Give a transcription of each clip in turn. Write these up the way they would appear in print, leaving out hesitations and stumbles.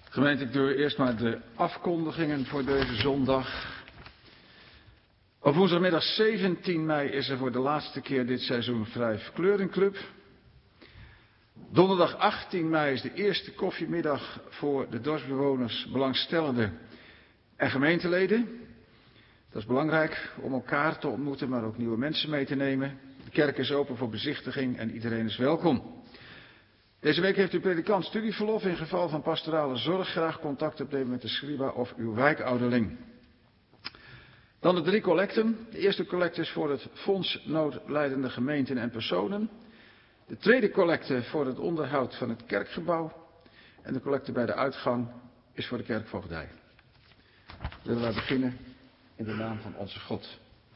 Gemeente, ik doe eerst maar de afkondigingen voor deze zondag. Op woensdagmiddag 17 mei is er voor de laatste keer dit seizoen Vijf Kleurenclub. Donderdag 18 mei is de eerste koffiemiddag voor de dorpsbewoners, belangstellenden en gemeenteleden. Dat is belangrijk om elkaar te ontmoeten, maar ook nieuwe mensen mee te nemen. De kerk is open voor bezichtiging en iedereen is welkom. Deze week heeft uw predikant studieverlof. In geval van pastorale zorg graag contact opnemen met de scriba of uw wijkouderling. Dan de 3 collecten. De eerste collecte is voor het Fonds Noodlijdende Gemeenten en Personen. De tweede collecte voor het onderhoud van het kerkgebouw. En de collecte bij de uitgang is voor de kerkvoogdij. Willen wij beginnen in de naam van onze God.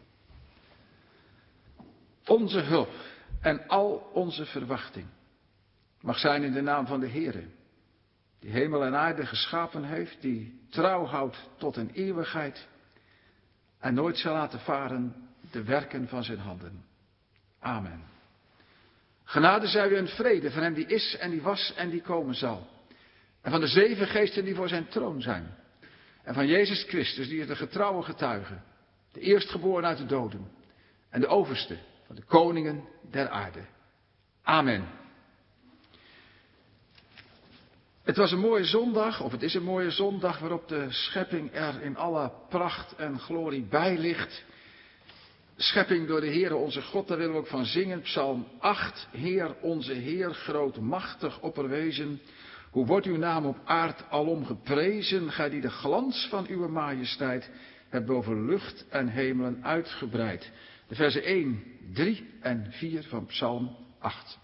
Onze hulp en al onze verwachting mag zijn in de naam van de Heere, die hemel en aarde geschapen heeft, die trouw houdt tot een eeuwigheid en nooit zal laten varen de werken van zijn handen. Amen. Genade zij u en vrede van hem die is en die was en die komen zal. En van de 7 geesten die voor zijn troon zijn. En van Jezus Christus, die is de getrouwe getuige, de eerstgeboren uit de doden en de overste van de koningen der aarde. Amen. Het was een mooie zondag, of het is een mooie zondag waarop de schepping er in alle pracht en glorie bij ligt. Schepping door de Heere onze God, daar willen we ook van zingen. Psalm 8, Heer onze Heer, groot, machtig, opperwezen. Hoe wordt uw naam op aard alom geprezen, gij die de glans van uw majesteit hebt boven lucht en hemelen uitgebreid. De versen 1, 3 en 4 van Psalm 8.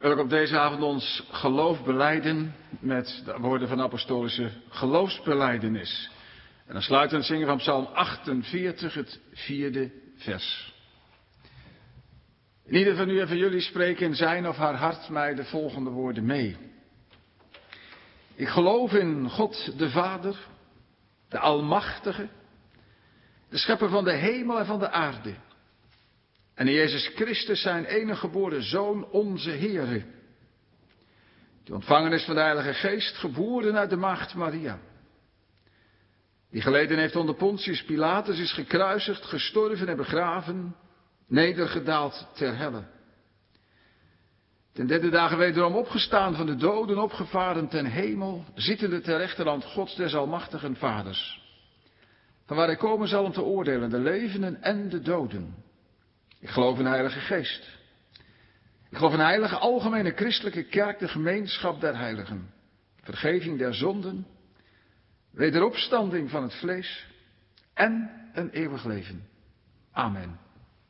wil ik op deze avond ons geloof belijden met de woorden van de apostolische geloofsbelijdenis. En dan sluitend zingen van Psalm 48, het 4e vers. In ieder van u en van jullie spreken in zijn of haar hart mij de volgende woorden mee. Ik geloof in God de Vader, de Almachtige, de Schepper van de hemel en van de aarde. En in Jezus Christus zijn enige geboren Zoon, onze Heere. Die ontvangen is van de Heilige Geest, geboren uit de maagd Maria. Die geleden heeft onder Pontius Pilatus, is gekruisigd, gestorven en begraven, nedergedaald ter helle. Ten derde dagen wederom opgestaan van de doden, opgevaren ten hemel, zittende ter rechterhand Gods des almachtigen Vaders. Van waar hij komen zal om te oordelen, de levenden en de doden. Ik geloof in de Heilige Geest. Ik geloof in een heilige algemene christelijke kerk, de gemeenschap der heiligen. Vergeving der zonden, wederopstanding van het vlees en een eeuwig leven. Amen.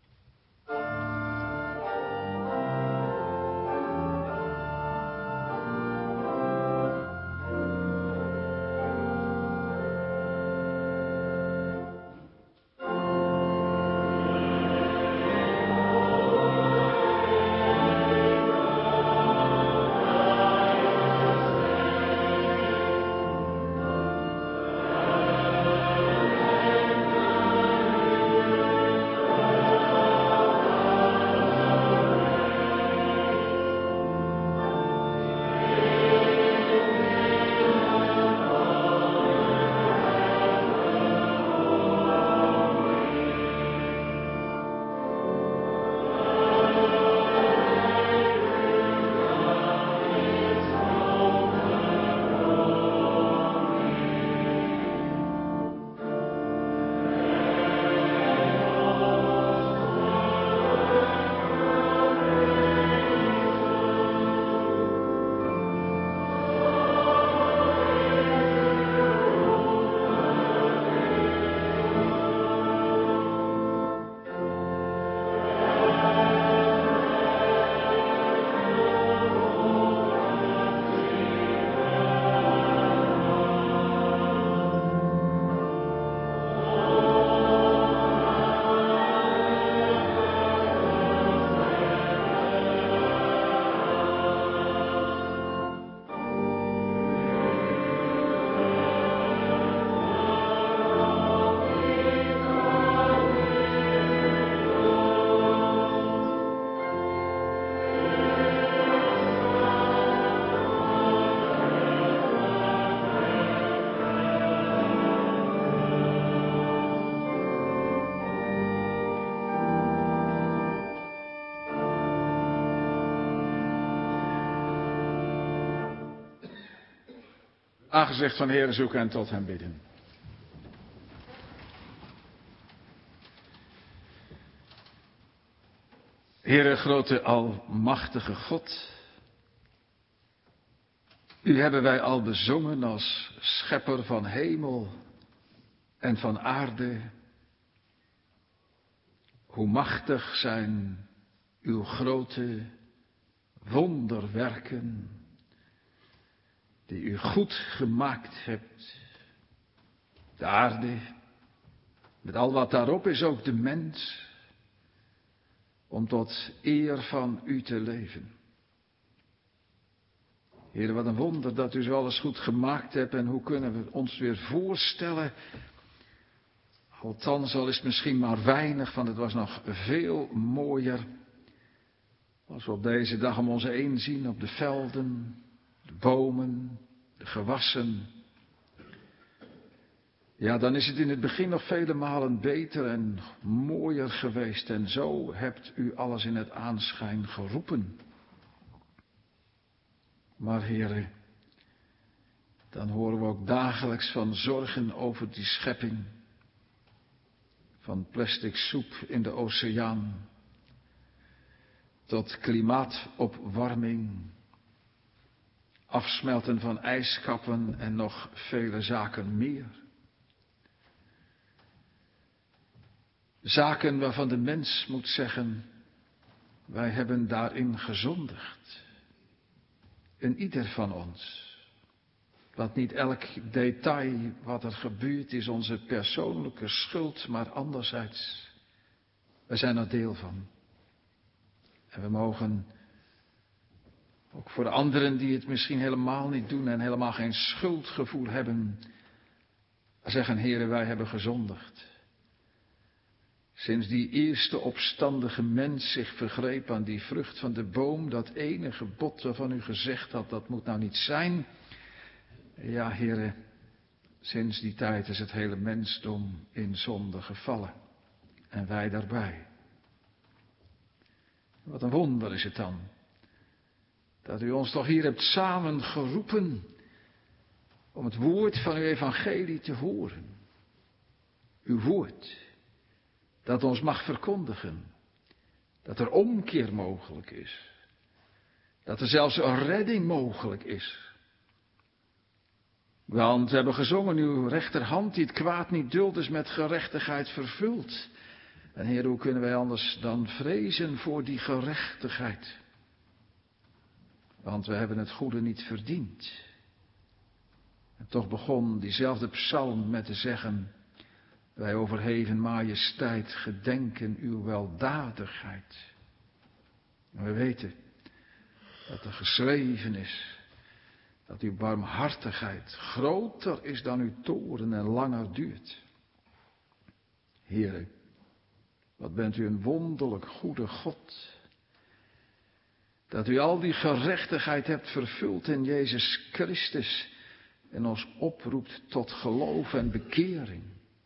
Aangezicht van de Heer zoeken en tot hem bidden. Heere, grote almachtige God, u hebben wij al bezongen als schepper van hemel en van aarde. Hoe machtig zijn uw grote wonderwerken die u goed gemaakt hebt. De aarde, met al wat daarop is, ook de mens, om tot eer van u te leven. Heer, wat een wonder dat u zo alles goed gemaakt hebt en hoe kunnen we ons weer voorstellen, althans al is het misschien maar weinig, want het was nog veel mooier, als we op deze dag om ons heen zien op de velden, de bomen, de gewassen. Ja, dan is het in het begin nog vele malen beter en mooier geweest. En zo hebt u alles in het aanschijn geroepen. Maar heren, dan horen we ook dagelijks van zorgen over die schepping. Van plastic soep in de oceaan tot klimaatopwarming, afsmelten van ijskappen en nog vele zaken meer. Zaken waarvan de mens moet zeggen, wij hebben daarin gezondigd. een ieder van ons. Dat niet elk detail wat er gebeurt is onze persoonlijke schuld, maar anderzijds, wij zijn er deel van. En we mogen ook voor de anderen die het misschien helemaal niet doen en helemaal geen schuldgevoel hebben, zeggen, Heere, wij hebben gezondigd. Sinds die eerste opstandige mens zich vergreep aan die vrucht van de boom, dat ene gebod waarvan u gezegd had, dat moet nou niet zijn. Ja, Heere, sinds die tijd is het hele mensdom in zonde gevallen. En wij daarbij. Wat een wonder is het dan. Dat u ons toch hier hebt samengeroepen om het woord van uw evangelie te horen. Uw woord, dat ons mag verkondigen. Dat er omkeer mogelijk is. Dat er zelfs een redding mogelijk is. Want we hebben gezongen, uw rechterhand die het kwaad niet duldt is met gerechtigheid vervuld. En Heer, hoe kunnen wij anders dan vrezen voor die gerechtigheid? Want we hebben het goede niet verdiend. En toch begon diezelfde psalm met te zeggen, wij overheven majesteit gedenken uw weldadigheid. En we weten dat er geschreven is dat uw barmhartigheid groter is dan uw toorn en langer duurt. Heere, wat bent u een wonderlijk goede God. Dat u al die gerechtigheid hebt vervuld in Jezus Christus en ons oproept tot geloof en bekering.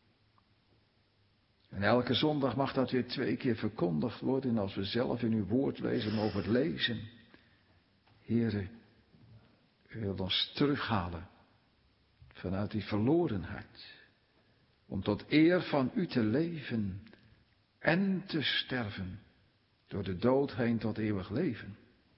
En elke zondag mag dat weer 2 keer verkondigd worden en als we zelf in uw woord lezen, mogen het lezen. Heere, u wilt ons terughalen vanuit die verlorenheid. Om tot eer van u te leven en te sterven. Door de dood heen tot eeuwig leven.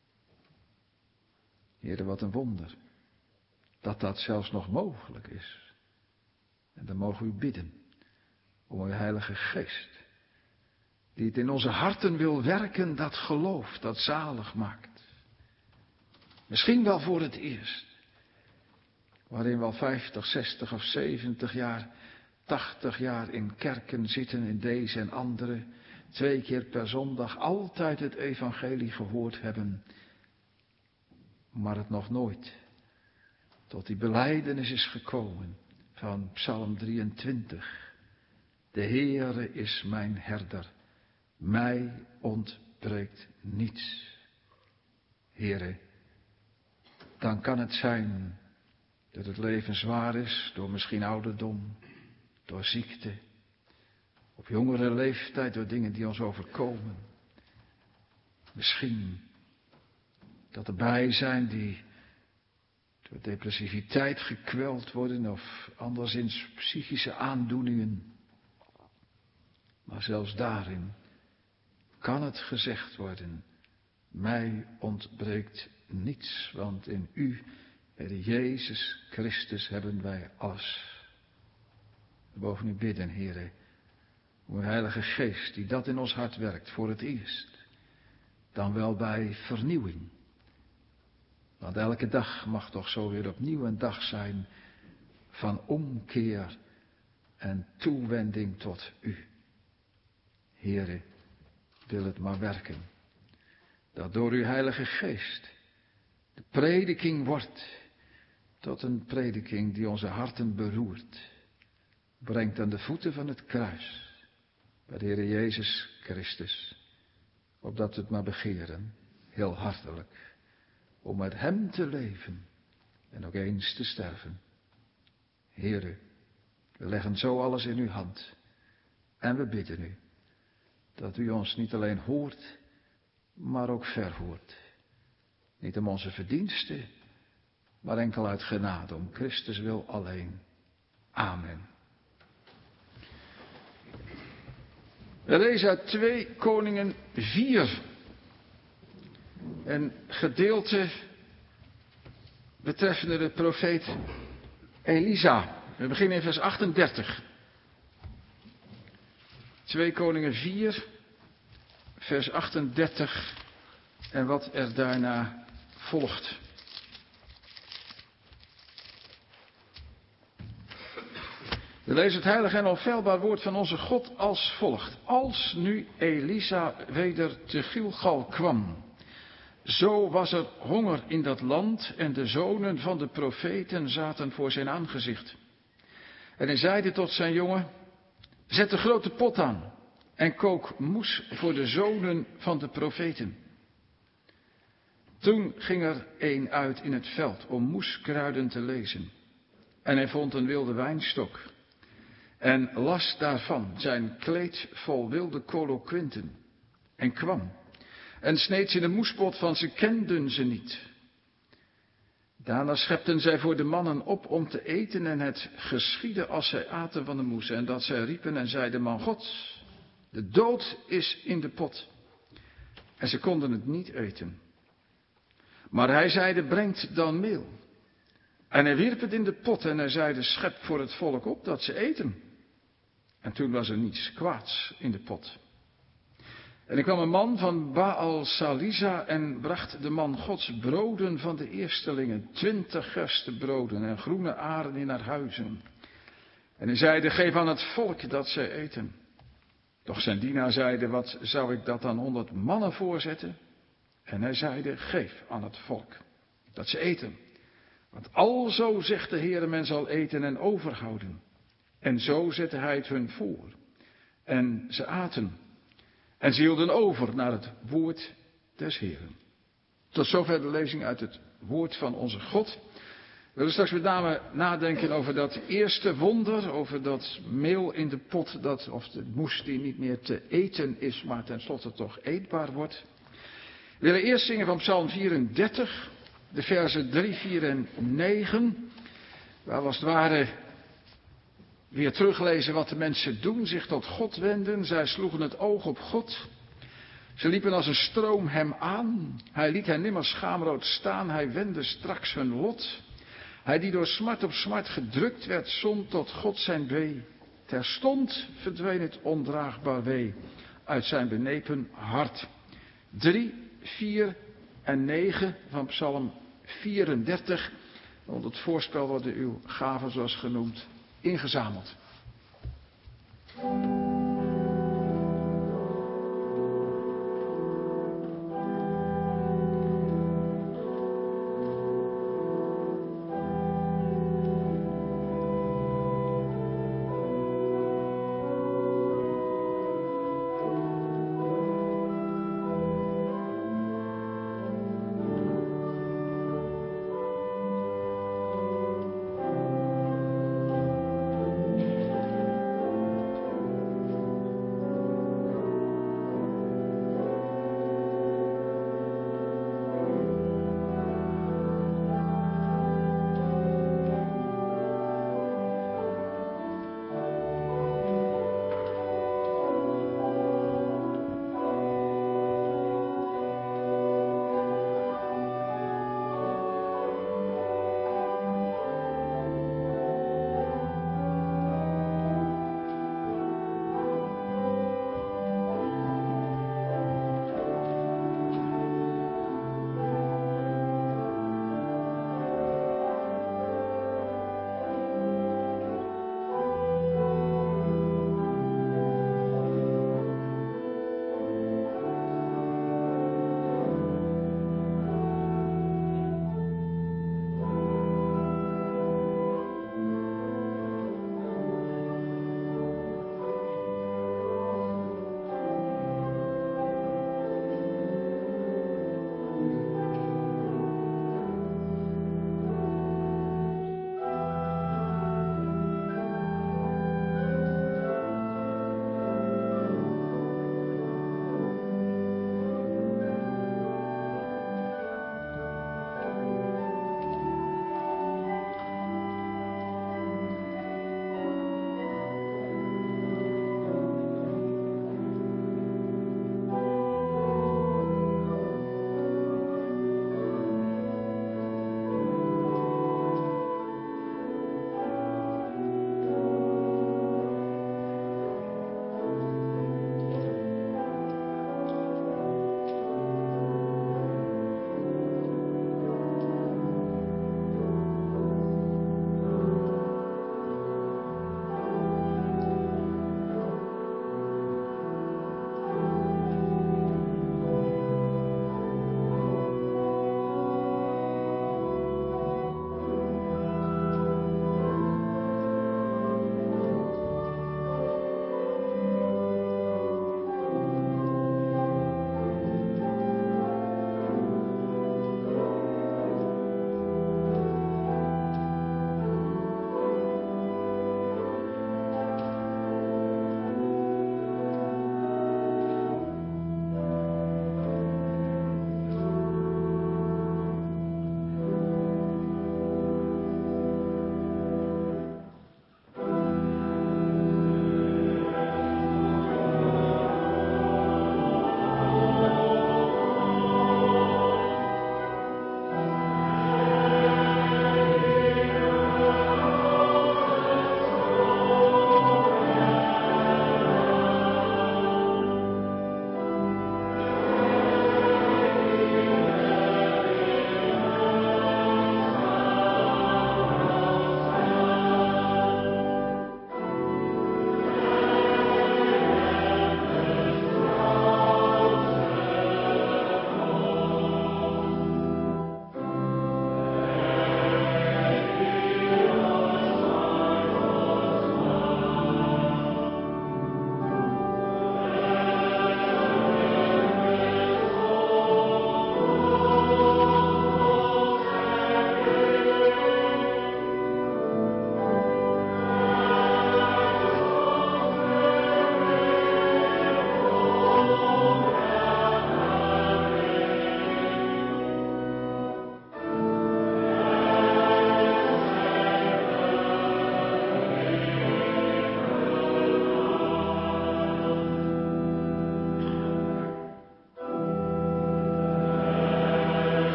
Heere, wat een wonder. Dat dat zelfs nog mogelijk is. En dan mogen we u bidden om uw Heilige Geest. Die het in onze harten wil werken, dat geloof, dat zalig maakt. Misschien wel voor het eerst. Waarin we al 50, 60 of 70 jaar, 80 jaar in kerken zitten, in deze en andere. 2 keer per zondag altijd het evangelie gehoord hebben. Maar het nog nooit tot die belijdenis is gekomen van Psalm 23. De Heere is mijn herder. Mij ontbreekt niets. Heere, dan kan het zijn dat het leven zwaar is door misschien ouderdom, door ziekte, op jongere leeftijd door dingen die ons overkomen. Misschien dat er bij zijn die door depressiviteit gekweld worden of anderszins psychische aandoeningen. Maar zelfs daarin kan het gezegd worden, mij ontbreekt niets, want in u, Heer Jezus Christus, hebben wij alles. We mogen u bidden, Heere, om uw Heilige Geest, die dat in ons hart werkt voor het eerst. Dan wel bij vernieuwing. Want elke dag mag toch zo weer opnieuw een dag zijn van omkeer en toewending tot u. Heere, wil het maar werken. Dat door uw Heilige Geest de prediking wordt tot een prediking die onze harten beroert. Brengt aan de voeten van het kruis bij de Heer Jezus Christus. Opdat we het maar begeren, heel hartelijk. Om met hem te leven en ook eens te sterven. Heere, we leggen zo alles in uw hand. En we bidden u dat u ons niet alleen hoort, maar ook verhoort. Niet om onze verdiensten, maar enkel uit genade, om Christus wil alleen. Amen. We lezen uit 2 Koningen 4. Een gedeelte betreffende de profeet Elisa. We beginnen in vers 38. 2 Koningen 4, vers 38 en wat er daarna volgt. We lezen het heilige en onfeilbaar woord van onze God als volgt. Als nu Elisa weder te Gilgal kwam, zo was er honger in dat land en de zonen van de profeten zaten voor zijn aangezicht. En hij zeide tot zijn jongen, zet de grote pot aan en kook moes voor de zonen van de profeten. Toen ging er een uit in het veld om moeskruiden te lezen. En hij vond een wilde wijnstok. En las daarvan zijn kleed vol wilde coloquinten. En kwam. En sneed ze in de moespot van ze kenden ze niet. Daarna schepten zij voor de mannen op om te eten en het geschiedde als zij aten van de moes. En dat zij riepen en zeiden, man Gods, de dood is in de pot. En ze konden het niet eten. Maar hij zeide, brengt dan meel. En hij wierp het in de pot en hij zeide, schep voor het volk op dat ze eten. En toen was er niets kwaads in de pot. En er kwam een man van Baal Salisa en bracht de man Gods broden van de eerstelingen, 20 gerstebroden en groene aren in haar huizen. En hij zeide, geef aan het volk dat zij eten. Doch zijn dienaar zeide, wat zou ik dat aan 100 mannen voorzetten? En hij zeide, geef aan het volk dat ze eten. Want alzo zegt de Heere, men zal eten en overhouden. En zo zette hij het hun voor. En ze aten. En ze hielden over naar het woord des Heeren. Tot zover de lezing uit het woord van onze God. We willen straks met name nadenken over dat eerste wonder. Over dat meel in de pot, of de moes die niet meer te eten is, maar tenslotte toch eetbaar wordt. We willen eerst zingen van Psalm 34, de versen 3, 4 en 9. Waar als het ware weer teruglezen wat de mensen doen, zich tot God wenden. Zij sloegen het oog op God. Ze liepen als een stroom hem aan. Hij liet hen nimmer schaamrood staan. Hij wendde straks hun lot. Hij die door smart op smart gedrukt werd, zond tot God zijn wee. Terstond verdween het ondraagbaar wee uit zijn benepen hart. 3, 4 en 9 van Psalm 34. Onder het voorspel worden uw gaven, zoals genoemd, ingezameld.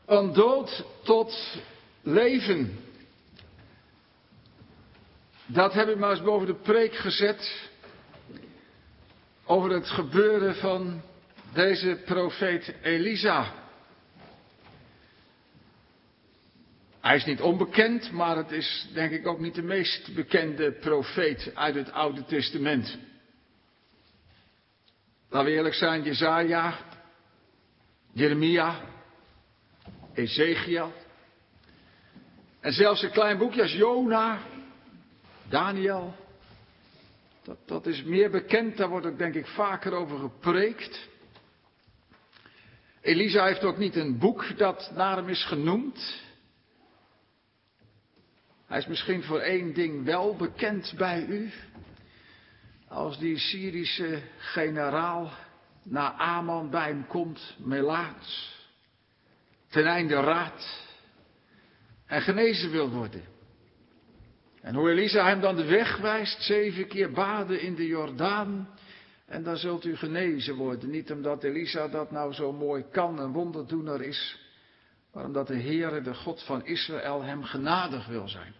Van dood tot leven. Dat heb ik maar eens boven de preek gezet. Over het gebeuren van deze profeet Elisa. Hij is niet onbekend, maar het is denk ik ook niet de meest bekende profeet uit het Oude Testament. Laten we eerlijk zijn, Jesaja, Jeremia, Ezekiel. En zelfs een klein boekje als Jona, Daniel. Dat is meer bekend, daar wordt ook denk ik vaker over gepreekt. Elisa heeft ook niet een boek dat naar hem is genoemd. Hij is misschien voor één ding wel bekend bij u. Als die Syrische generaal na Aman bij hem komt, melaats, ten einde raad en genezen wil worden. En hoe Elisa hem dan de weg wijst, 7 keer baden in de Jordaan en dan zult u genezen worden. Niet omdat Elisa dat nou zo mooi kan, een wonderdoener is, maar omdat de Heere, de God van Israël, hem genadig wil zijn.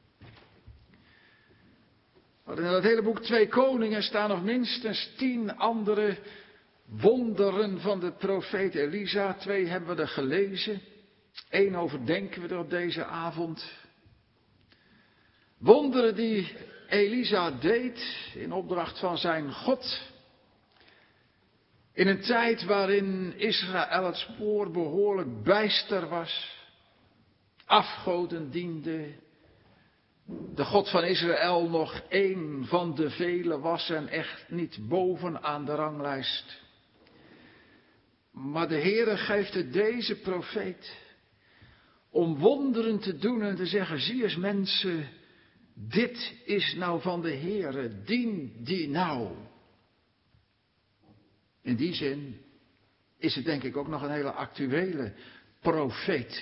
Maar in dat hele boek 2 Koningen staan nog minstens 10 andere wonderen van de profeet Elisa. 2 hebben we er gelezen. 1 overdenken we er op deze avond. Wonderen die Elisa deed in opdracht van zijn God. In een tijd waarin Israël het spoor behoorlijk bijster was. Afgoden diende. De God van Israël nog één van de vele was en echt niet bovenaan de ranglijst. Maar de Heere geeft het deze profeet om wonderen te doen en te zeggen, zie eens mensen, dit is nou van de Heere, dien die nou. In die zin is het denk ik ook nog een hele actuele profeet.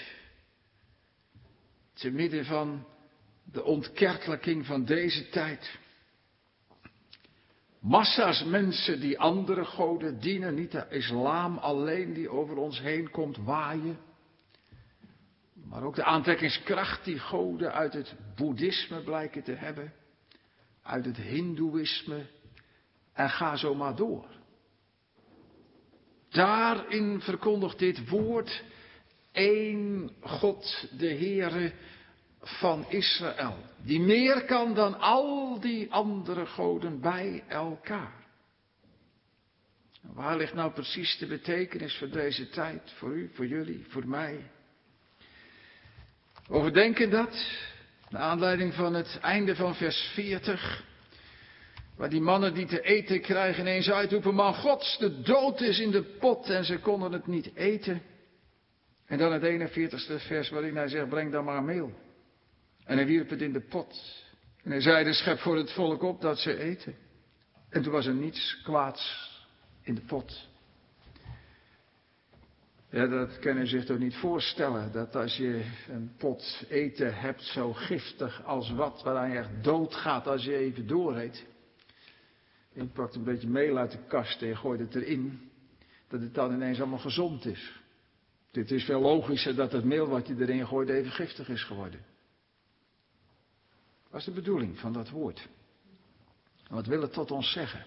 Te midden van de ontkerkelijking van deze tijd. Massa's mensen die andere goden dienen, niet de islam alleen die over ons heen komt waaien. Maar ook de aantrekkingskracht die goden uit het boeddhisme blijken te hebben. Uit het hindoeïsme. En ga zo maar door. Daarin verkondigt dit woord één God, de Heere van Israël. Die meer kan dan al die andere goden bij elkaar. Waar ligt nou precies de betekenis voor deze tijd? Voor u, voor jullie, voor mij? We overdenken dat. Naar aanleiding van het einde van vers 40. Waar die mannen die te eten krijgen ineens uitroepen. Man Gods, de dood is in de pot. En ze konden het niet eten. En dan het 41ste vers waarin hij zegt, breng dan maar meel. En hij wierp het in de pot. En hij zei, schep voor het volk op dat ze eten. En toen was er niets kwaads in de pot. Ja, dat kan u zich toch niet voorstellen. Dat als je een pot eten hebt zo giftig als wat, waaraan je echt doodgaat als je even dooreet. Je pakt een beetje meel uit de kast en je gooit het erin. Dat het dan ineens allemaal gezond is. Dit is veel logischer dat het meel wat je erin gooit even giftig is geworden. Dat is de bedoeling van dat woord. En wat wil het tot ons zeggen?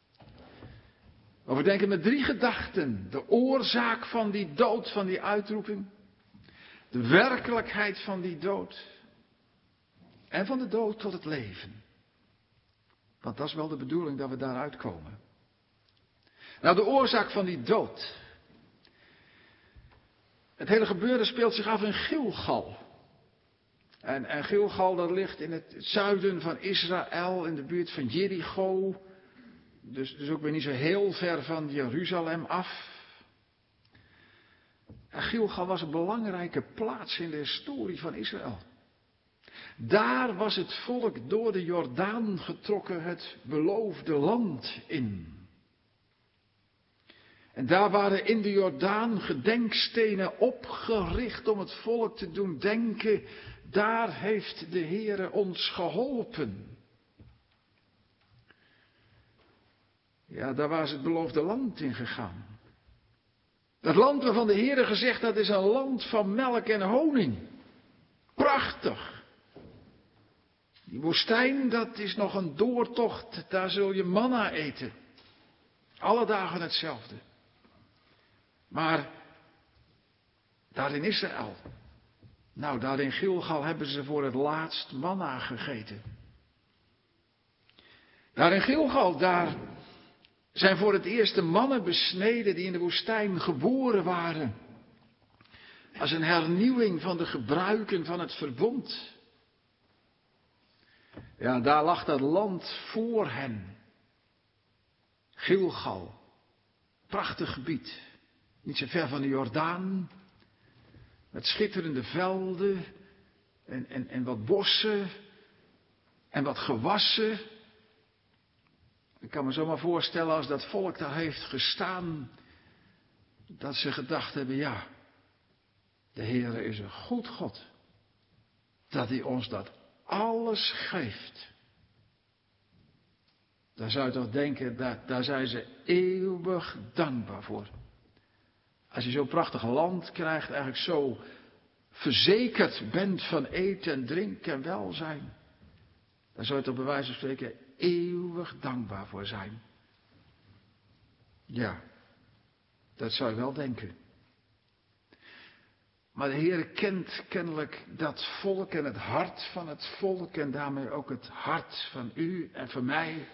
We denken met 3 gedachten. De oorzaak van die dood, van die uitroeping. De werkelijkheid van die dood. En van de dood tot het leven. Want dat is wel de bedoeling dat we daaruit komen. Nou, de oorzaak van die dood. Het hele gebeuren speelt zich af in Gilgal. En Gilgal, dat ligt in het zuiden van Israël, in de buurt van Jericho. Dus ook weer niet zo heel ver van Jeruzalem af. En Gilgal was een belangrijke plaats in de historie van Israël. Daar was het volk door de Jordaan getrokken het beloofde land in. En daar waren in de Jordaan gedenkstenen opgericht om het volk te doen denken. Daar heeft de Heere ons geholpen. Ja, daar was het beloofde land in gegaan. Dat land waarvan de Heere gezegd had, is een land van melk en honing. Prachtig. Die woestijn, dat is nog een doortocht. Daar zul je manna eten. Alle dagen hetzelfde. Maar daar in Israël, nou daar in Gilgal hebben ze voor het laatst manna gegeten. Daar in Gilgal, daar zijn voor het eerst de mannen besneden die in de woestijn geboren waren. Als een hernieuwing van de gebruiken van het verbond. Ja, daar lag dat land voor hen. Gilgal, prachtig gebied. Niet zo ver van de Jordaan. Met schitterende velden en wat bossen en wat gewassen. Ik kan me zomaar voorstellen als dat volk daar heeft gestaan, dat ze gedacht hebben, ja, de Heere is een goed God. Dat hij ons dat alles geeft. Daar zou je toch denken, daar zijn ze eeuwig dankbaar voor. Als je zo'n prachtig land krijgt, eigenlijk zo verzekerd bent van eten en drinken en welzijn. Daar zou je toch bij wijze van spreken eeuwig dankbaar voor zijn. Ja, dat zou je wel denken. Maar de Heer kent kennelijk dat volk en het hart van het volk en daarmee ook het hart van u en van mij.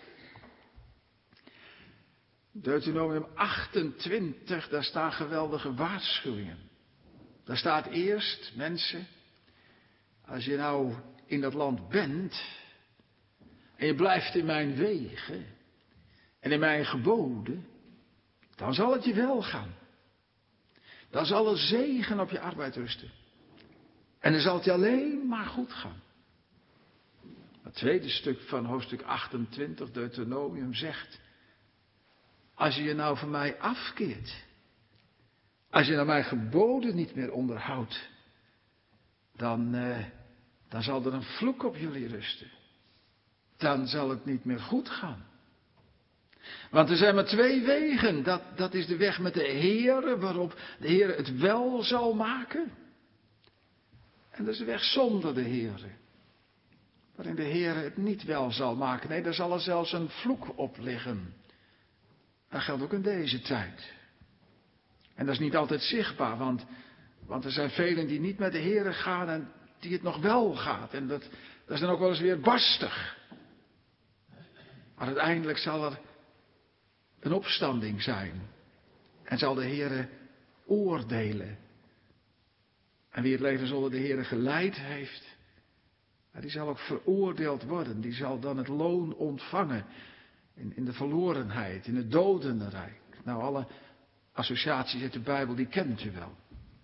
Deuteronomium 28, daar staan geweldige waarschuwingen. Daar staat eerst, mensen, als je nou in dat land bent en je blijft in mijn wegen en in mijn geboden, dan zal het je wel gaan. Dan zal er zegen op je arbeid rusten. En dan zal het je alleen maar goed gaan. Het tweede stuk van hoofdstuk 28, Deuteronomium, zegt: als je je nou van mij afkeert, als je nou mijn geboden niet meer onderhoudt, dan zal er een vloek op jullie rusten. Dan zal het niet meer goed gaan. Want er zijn maar twee wegen. Dat is de weg met de Heere, waarop de Heere het wel zal maken. En dat is de weg zonder de Heere, waarin de Heere het niet wel zal maken. Nee, daar zal er zelfs een vloek op liggen. Dat geldt ook in deze tijd. En dat is niet altijd zichtbaar, want er zijn velen die niet met de Heere gaan en die het nog wel gaat. En dat is dan ook wel eens weer barstig. Maar uiteindelijk zal er een opstanding zijn. En zal de Heere oordelen. En wie het leven zonder de Heere geleid heeft, die zal ook veroordeeld worden. Die zal dan het loon ontvangen in de verlorenheid, in het dodenrijk. Nou, alle associaties uit de Bijbel, die kent u wel.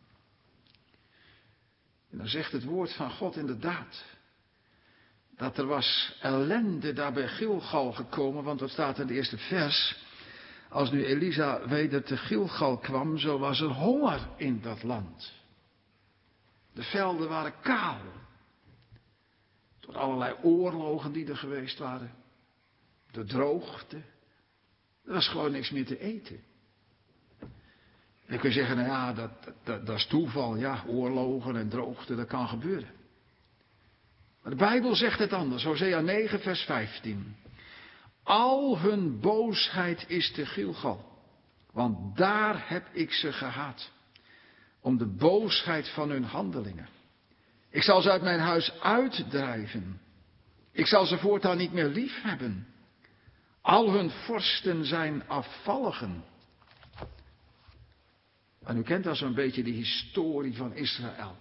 En dan zegt het woord van God inderdaad dat er was ellende daar bij Gilgal gekomen, want wat staat in het eerste vers? Als nu Elisa weder te Gilgal kwam, zo was er honger in dat land. De velden waren kaal. Door allerlei oorlogen die er geweest waren. De droogte. Er was gewoon niks meer te eten. En dan kun je zeggen, nou ja, dat is toeval. Ja, oorlogen en droogte, dat kan gebeuren. Maar de Bijbel zegt het anders. Hosea 9, vers 15. Al hun boosheid is te Gilgal. Want daar heb ik ze gehaat. Om de boosheid van hun handelingen. Ik zal ze uit mijn huis uitdrijven. Ik zal ze voortaan niet meer lief hebben. Al hun vorsten zijn afvalligen. En u kent al zo'n beetje de historie van Israël.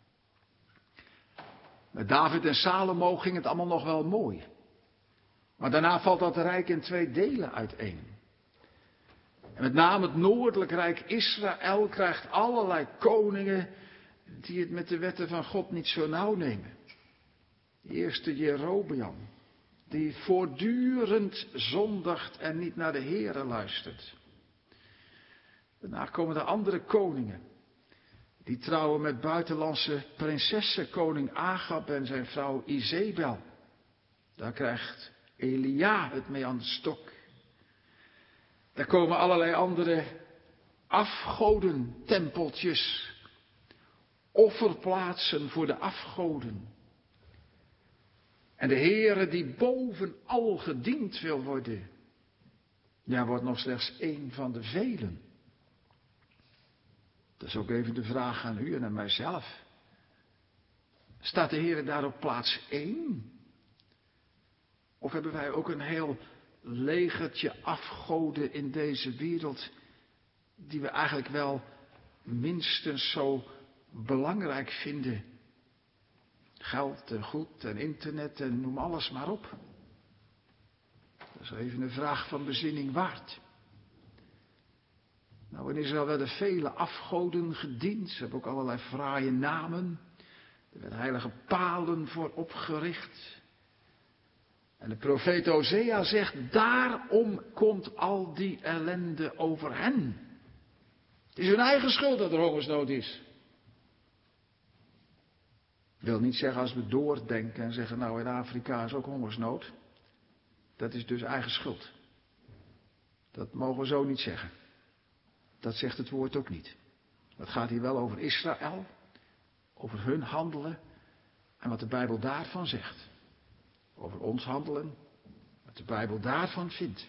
Met David en Salomo ging het allemaal nog wel mooi. Maar daarna valt dat rijk in twee delen uiteen. En met name het noordelijk rijk Israël krijgt allerlei koningen die het met de wetten van God niet zo nauw nemen. De eerste Jerobeam, die voortdurend zondigt en niet naar de Heere luistert. Daarna komen de andere koningen. Die trouwen met buitenlandse prinsessen, koning Agab en zijn vrouw Izebel. Daar krijgt Elia het mee aan de stok. Daar komen allerlei andere afgodentempeltjes, offerplaatsen voor de afgoden. En de Heere die bovenal gediend wil worden, ja, wordt nog slechts één van de velen. Dat is ook even de vraag aan u en aan mijzelf. Staat de Heere daar op plaats 1? Of hebben wij ook een heel legertje afgoden in deze wereld, die we eigenlijk wel minstens zo belangrijk vinden? Geld en goed en internet en noem alles maar op. Dat is even een vraag van bezinning waard. Nou, in Israël werden vele afgoden gediend. Ze hebben ook allerlei fraaie namen. Er werden heilige palen voor opgericht. En de profeet Hosea zegt, daarom komt al die ellende over hen. Het is hun eigen schuld dat er hongersnood is. Ik wil niet zeggen als we doordenken en zeggen, nou in Afrika is ook hongersnood. Dat is dus eigen schuld. Dat mogen we zo niet zeggen. Dat zegt het woord ook niet. Het gaat hier wel over Israël, over hun handelen en wat de Bijbel daarvan zegt. Over ons handelen, wat de Bijbel daarvan vindt.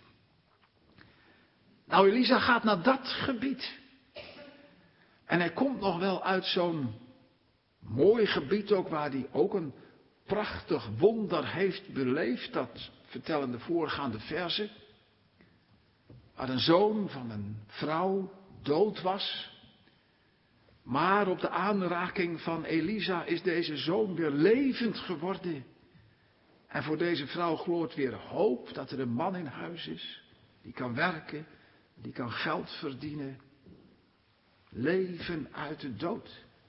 Nou, Elisa gaat naar dat gebied. En hij komt nog wel uit zo'n mooi gebied ook, waar hij ook een prachtig wonder heeft beleefd. Dat vertellen de voorgaande verzen. Waar een zoon van een vrouw dood was. Maar op de aanraking van Elisa is deze zoon weer levend geworden. En voor deze vrouw gloort weer hoop dat er een man in huis is. Die kan werken, die kan geld verdienen. Leven uit de dood.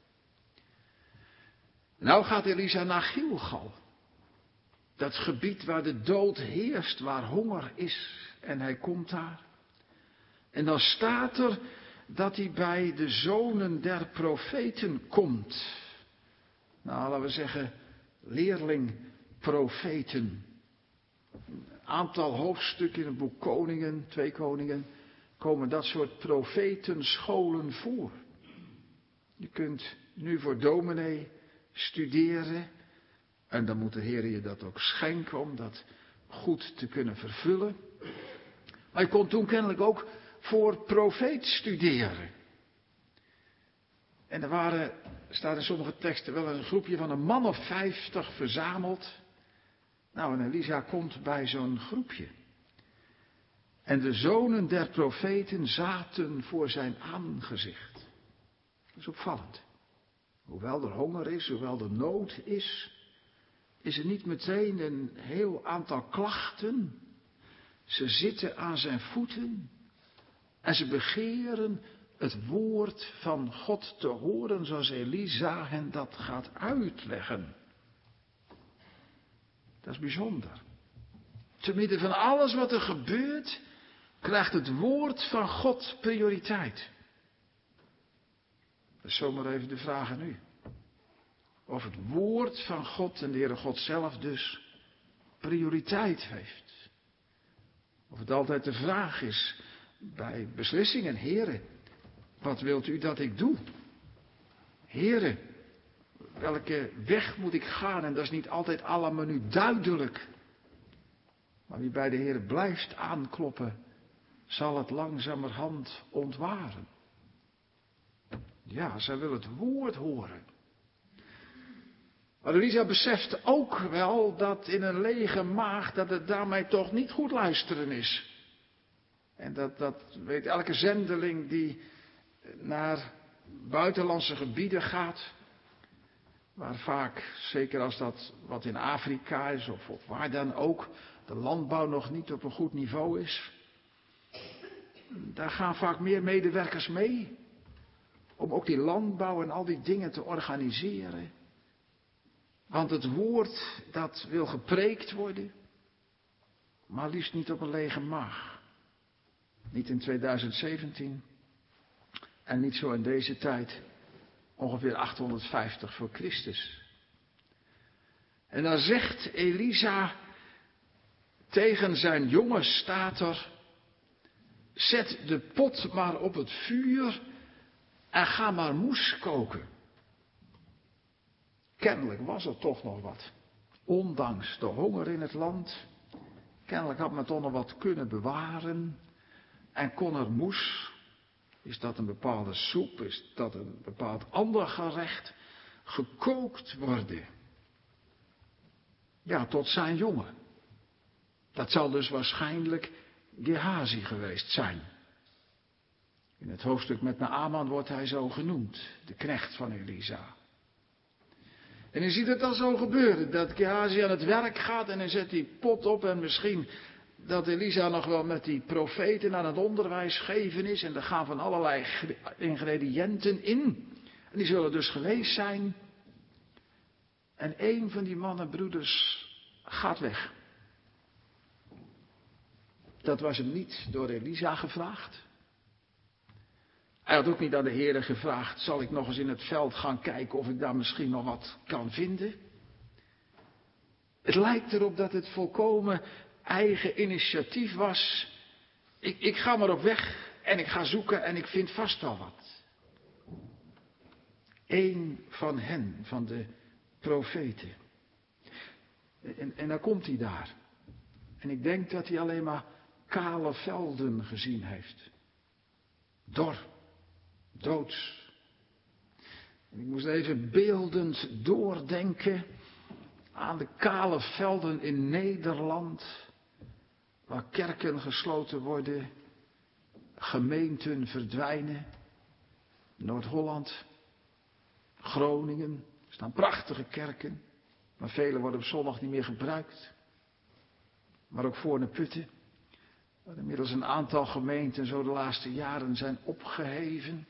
Nou gaat Elisa naar Gilgal. Dat gebied waar de dood heerst, waar honger is. En hij komt daar. En dan staat er dat hij bij de zonen der profeten komt. Nou, laten we zeggen, leerling-profeten. Een aantal hoofdstukken in het boek Koningen, 2 Koningen, komen dat soort profetenscholen voor. Je kunt nu voor dominee studeren. En dan moet de Heer je dat ook schenken om dat goed te kunnen vervullen. Maar je kon toen kennelijk ook voor profeet studeren. En er staat in sommige teksten wel een groepje van een man of 50 verzameld. Nou, en Elisa komt bij zo'n groepje. En de zonen der profeten zaten voor zijn aangezicht. Dat is opvallend. Hoewel er honger is, hoewel er nood is er niet meteen een heel aantal klachten. Ze zitten aan zijn voeten en ze begeren het woord van God te horen zoals Elisa hen dat gaat uitleggen. Dat is bijzonder. Te midden van alles wat er gebeurt, krijgt het woord van God prioriteit. Dat is zomaar even de vraag aan u. Of het woord van God en de Heere God zelf dus prioriteit heeft. Of het altijd de vraag is bij beslissingen, Heere, wat wilt u dat ik doe? Heere, welke weg moet ik gaan? En dat is niet altijd allemaal nu duidelijk. Maar wie bij de Heere blijft aankloppen, zal het langzamerhand ontwaren. Ja, zij wil het woord horen. Maar Elisa beseft ook wel dat in een lege maag dat het daarmee toch niet goed luisteren is. En dat weet elke zendeling die naar buitenlandse gebieden gaat. Waar vaak, zeker als dat wat in Afrika is of waar dan ook, de landbouw nog niet op een goed niveau is. Daar gaan vaak meer medewerkers mee. Om ook die landbouw en al die dingen te organiseren. Want het woord dat wil gepreekt worden. Maar liefst niet op een lege maag. Niet in 2017. En niet zo in deze tijd. Ongeveer 850 voor Christus. En dan zegt Elisa tegen zijn jonge stater. Zet de pot maar op het vuur en ga maar moes koken. Kennelijk was er toch nog wat. Ondanks de honger in het land. Kennelijk had men toch nog wat kunnen bewaren. En kon er moes, is dat een bepaalde soep, is dat een bepaald ander gerecht, gekookt worden. Ja, tot zijn jongen. Dat zal dus waarschijnlijk Gehazi geweest zijn. In het hoofdstuk met Naaman wordt hij zo genoemd, de knecht van Elisa. En je ziet het dan zo gebeuren, dat Gehazi aan het werk gaat en hij zet die pot op en misschien dat Elisa nog wel met die profeten aan het onderwijs geven is. En er gaan van allerlei ingrediënten in. En die zullen dus geweest zijn. En een van die mannenbroeders gaat weg. Dat was hem niet door Elisa gevraagd. Hij had ook niet aan de Heere gevraagd, zal ik nog eens in het veld gaan kijken of ik daar misschien nog wat kan vinden? Het lijkt erop dat het volkomen eigen initiatief was. Ik ga maar op weg en ik ga zoeken en ik vind vast wel wat. Eén van hen, van de profeten. En dan komt hij daar. En ik denk dat hij alleen maar kale velden gezien heeft. Dor. Doods. En ik moest even beeldend doordenken aan de kale velden in Nederland, waar kerken gesloten worden, gemeenten verdwijnen. Noord-Holland, Groningen, er staan prachtige kerken, maar vele worden op zondag niet meer gebruikt. Maar ook Voorne-Putten, waar inmiddels een aantal gemeenten zo de laatste jaren zijn opgeheven.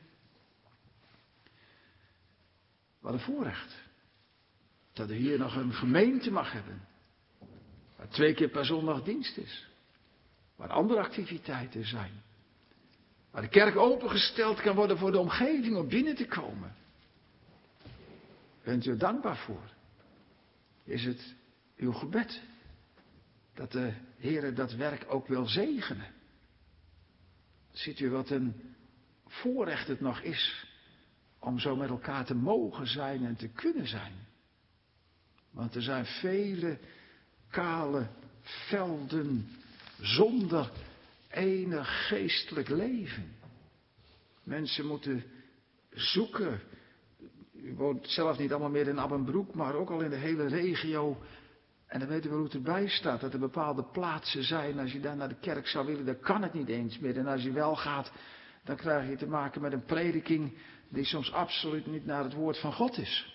Wat een voorrecht. Dat er hier nog een gemeente mag hebben. Waar 2 keer per zondag dienst is. Waar andere activiteiten zijn. Waar de kerk opengesteld kan worden voor de omgeving om binnen te komen. Bent u er dankbaar voor? Is het uw gebed dat de Heere dat werk ook wil zegenen? Ziet u wat een voorrecht het nog is om zo met elkaar te mogen zijn en te kunnen zijn. Want er zijn vele kale velden zonder enig geestelijk leven. Mensen moeten zoeken. U woont zelf niet allemaal meer in Abbenbroek, maar ook al in de hele regio. En dan weten we hoe het erbij staat, dat er bepaalde plaatsen zijn. Als je daar naar de kerk zou willen, dan kan het niet eens meer. En als je wel gaat, dan krijg je te maken met een prediking die soms absoluut niet naar het woord van God is.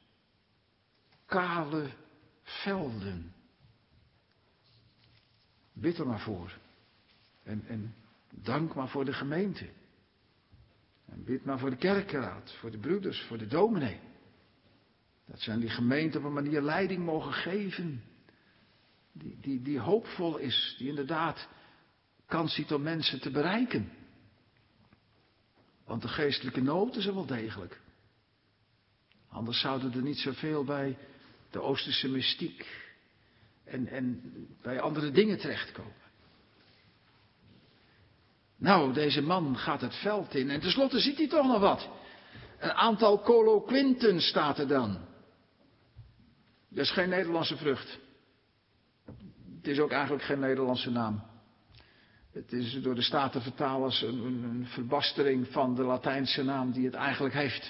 Kale velden. Bid er maar voor. En dank maar voor de gemeente. En bid maar voor de kerkenraad, voor de broeders, voor de dominee. Dat zijn die gemeenten op een manier leiding mogen geven. Die hoopvol is, die inderdaad kans ziet om mensen te bereiken. Want de geestelijke nood is er wel degelijk. Anders zouden er niet zoveel bij de Oosterse mystiek en bij andere dingen terechtkomen. Nou, deze man gaat het veld in en tenslotte ziet hij toch nog wat. Een aantal coloquinten staat er dan. Dat is geen Nederlandse vrucht. Het is ook eigenlijk geen Nederlandse naam. Het is door de Statenvertalers een verbastering van de Latijnse naam die het eigenlijk heeft.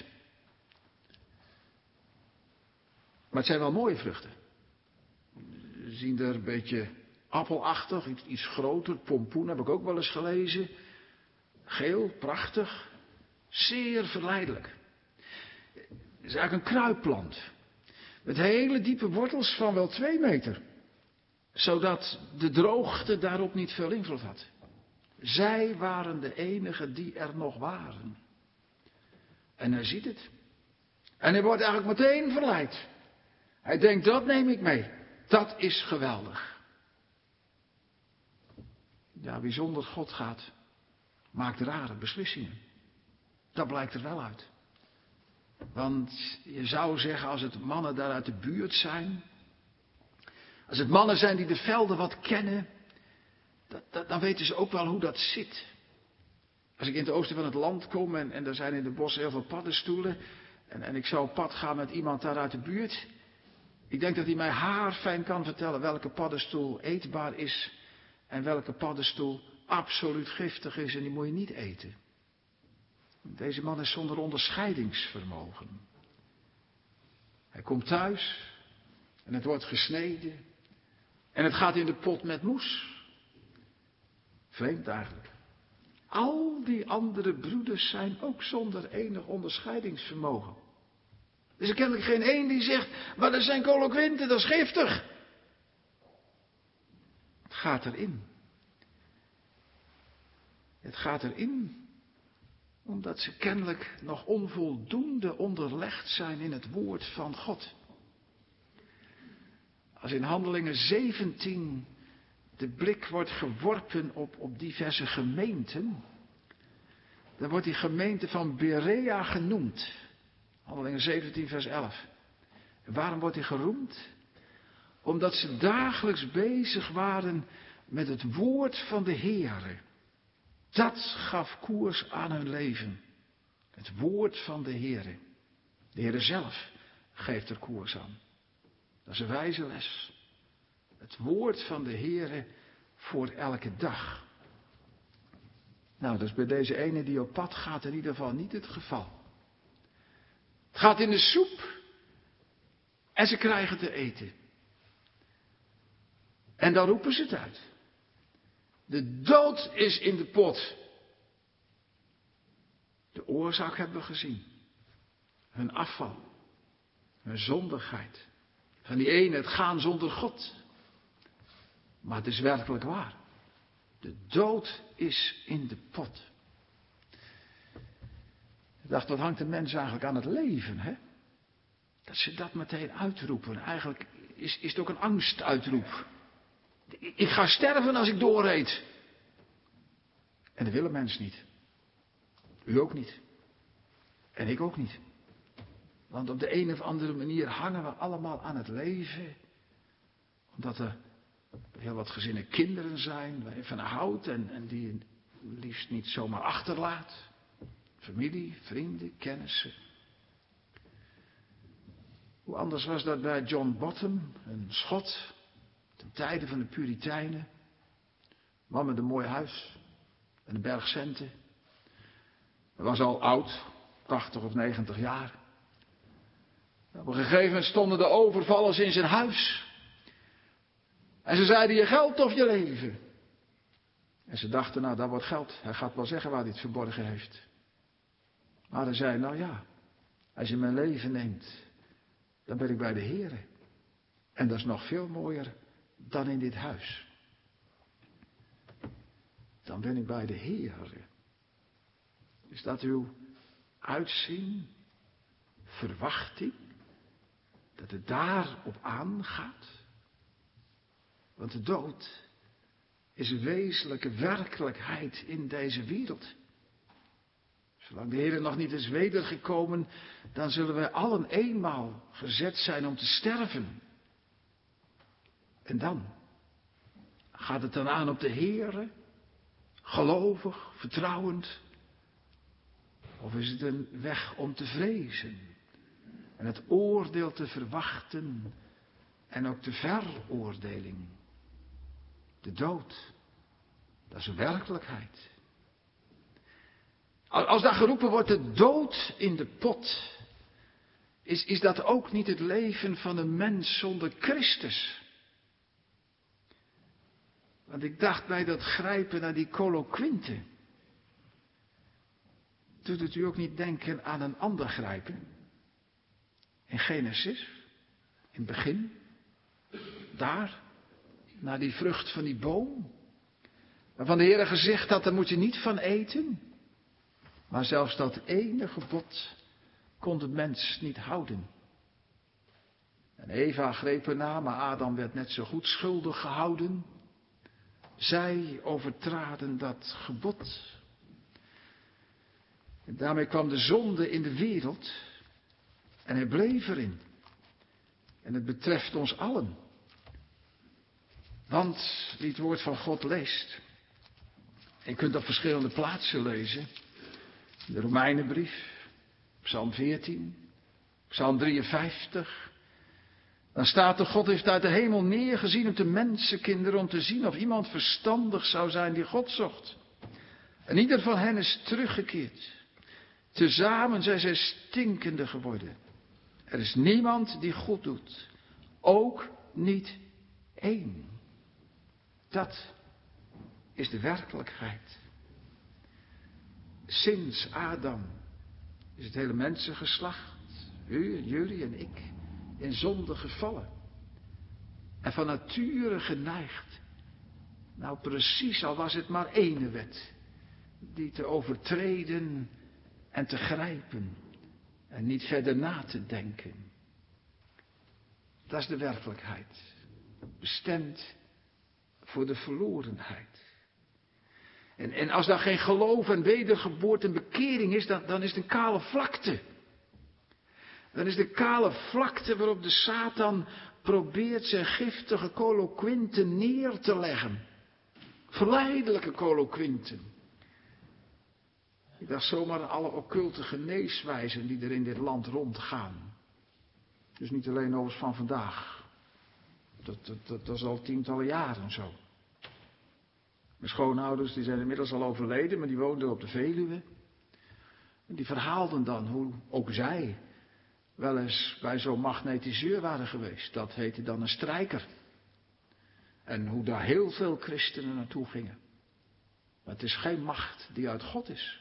Maar het zijn wel mooie vruchten. Ze zien er een beetje appelachtig, iets groter. Pompoen heb ik ook wel eens gelezen. Geel, prachtig. Zeer verleidelijk. Het is eigenlijk een kruipplant. Met hele diepe wortels van wel 2 meter. Zodat de droogte daarop niet veel invloed had. Zij waren de enigen die er nog waren. En hij ziet het. En hij wordt eigenlijk meteen verleid. Hij denkt, dat neem ik mee. Dat is geweldig. Ja, wie zonder God gaat, maakt rare beslissingen. Dat blijkt er wel uit. Want je zou zeggen, als het mannen daar uit de buurt zijn, als het mannen zijn die de velden wat kennen, dan weten ze ook wel hoe dat zit. Als ik in het oosten van het land kom en er zijn in de bossen heel veel paddenstoelen. En ik zou op pad gaan met iemand daar uit de buurt. Ik denk dat hij mij haarfijn kan vertellen welke paddenstoel eetbaar is. En welke paddenstoel absoluut giftig is en die moet je niet eten. Deze man is zonder onderscheidingsvermogen. Hij komt thuis en het wordt gesneden. En het gaat in de pot met moes. Vreemd eigenlijk. Al die andere broeders zijn ook zonder enig onderscheidingsvermogen. Er is er kennelijk geen één die zegt, maar dat zijn colloquinten, dat is giftig. Het gaat erin. Het gaat erin, omdat ze kennelijk nog onvoldoende onderlegd zijn in het woord van God. Als in Handelingen 17 de blik wordt geworpen op diverse gemeenten, dan wordt die gemeente van Berea genoemd. Handelingen 17 vers 11. En waarom wordt die geroemd? Omdat ze dagelijks bezig waren met het woord van de Heere. Dat gaf koers aan hun leven. Het woord van de Heere. De Heere zelf geeft er koers aan. Dat is een wijze les. Het woord van de Heere voor elke dag. Nou, dat is bij deze ene die op pad gaat in ieder geval niet het geval. Het gaat in de soep en ze krijgen te eten. En dan roepen ze het uit. De dood is in de pot. De oorzaak hebben we gezien. Hun afval. Hun zondigheid. Van die ene, het gaan zonder God. Maar het is werkelijk waar. De dood is in de pot. Ik dacht, wat hangt de mens eigenlijk aan het leven, hè? Dat ze dat meteen uitroepen. Eigenlijk is het ook een angstuitroep. Ik ga sterven als ik doorreed. En dat wil een mens niet. U ook niet. En ik ook niet. Want op de een of andere manier hangen we allemaal aan het leven. Omdat er heel wat gezinnen kinderen zijn waar je van houdt en die je liefst niet zomaar achterlaat. Familie, vrienden, kennissen. Hoe anders was dat bij John Bottom, een Schot, ten tijde van de Puritijnen. Man met een mooi huis en een berg centen. Hij was al oud, 80 of 90 jaar. Op een gegeven moment stonden de overvallers in zijn huis. En ze zeiden, je geld of je leven. En ze dachten, nou dat wordt geld. Hij gaat wel zeggen waar hij het verborgen heeft. Maar hij zei, nou ja, als je mijn leven neemt, dan ben ik bij de Heere. En dat is nog veel mooier dan in dit huis. Dan ben ik bij de Heere. Is dat uw uitzien, verwachting, dat het daarop aangaat? Want de dood is een wezenlijke werkelijkheid in deze wereld. Zolang de Heer nog niet is wedergekomen, dan zullen wij allen eenmaal gezet zijn om te sterven. En dan gaat het dan aan op de Heer, gelovig, vertrouwend. Of is het een weg om te vrezen en het oordeel te verwachten en ook de veroordeling. De dood, dat is een werkelijkheid. Als daar geroepen wordt de dood in de pot, is dat ook niet het leven van een mens zonder Christus. Want ik dacht bij dat grijpen naar die colloquinte, doet het u ook niet denken aan een ander grijpen? In Genesis, in het begin, daar, naar die vrucht van die boom, waarvan de Heer gezegd had, daar moet je niet van eten. Maar zelfs dat ene gebod kon de mens niet houden. En Eva greep erna, maar Adam werd net zo goed schuldig gehouden. Zij overtraden dat gebod. En daarmee kwam de zonde in de wereld en hij bleef erin. En het betreft ons allen. Want wie het woord van God leest Je kunt op verschillende plaatsen lezen. De Romeinenbrief, Psalm 14, Psalm 53. Dan staat er, God heeft uit de hemel neergezien op de mensenkinderen om te zien of iemand verstandig zou zijn die God zocht. En ieder van hen is teruggekeerd. Tezamen zijn zij stinkende geworden. Er is niemand die goed doet. Ook niet één. Dat is de werkelijkheid. Sinds Adam is het hele mensengeslacht, u, jullie en ik, in zonde gevallen. En van nature geneigd. Nou precies, al was het maar één wet. Die te overtreden en te grijpen. En niet verder na te denken. Dat is de werkelijkheid. Bestemd voor de verlorenheid. En als daar geen geloof en wedergeboorte en bekering is, dan is het een kale vlakte. Dan is de kale vlakte waarop de Satan probeert zijn giftige colloquinten neer te leggen. Verleidelijke colloquinten. Ik dacht zomaar aan alle occulte geneeswijzen die er in dit land rondgaan. Dus niet alleen overigens van vandaag. Dat is al tientallen jaren zo. Mijn schoonouders die zijn inmiddels al overleden, maar die woonden op de Veluwe. En die verhaalden dan hoe ook zij wel eens bij zo'n magnetiseur waren geweest. Dat heette dan een strijker. En hoe daar heel veel christenen naartoe gingen. Maar het is geen macht die uit God is.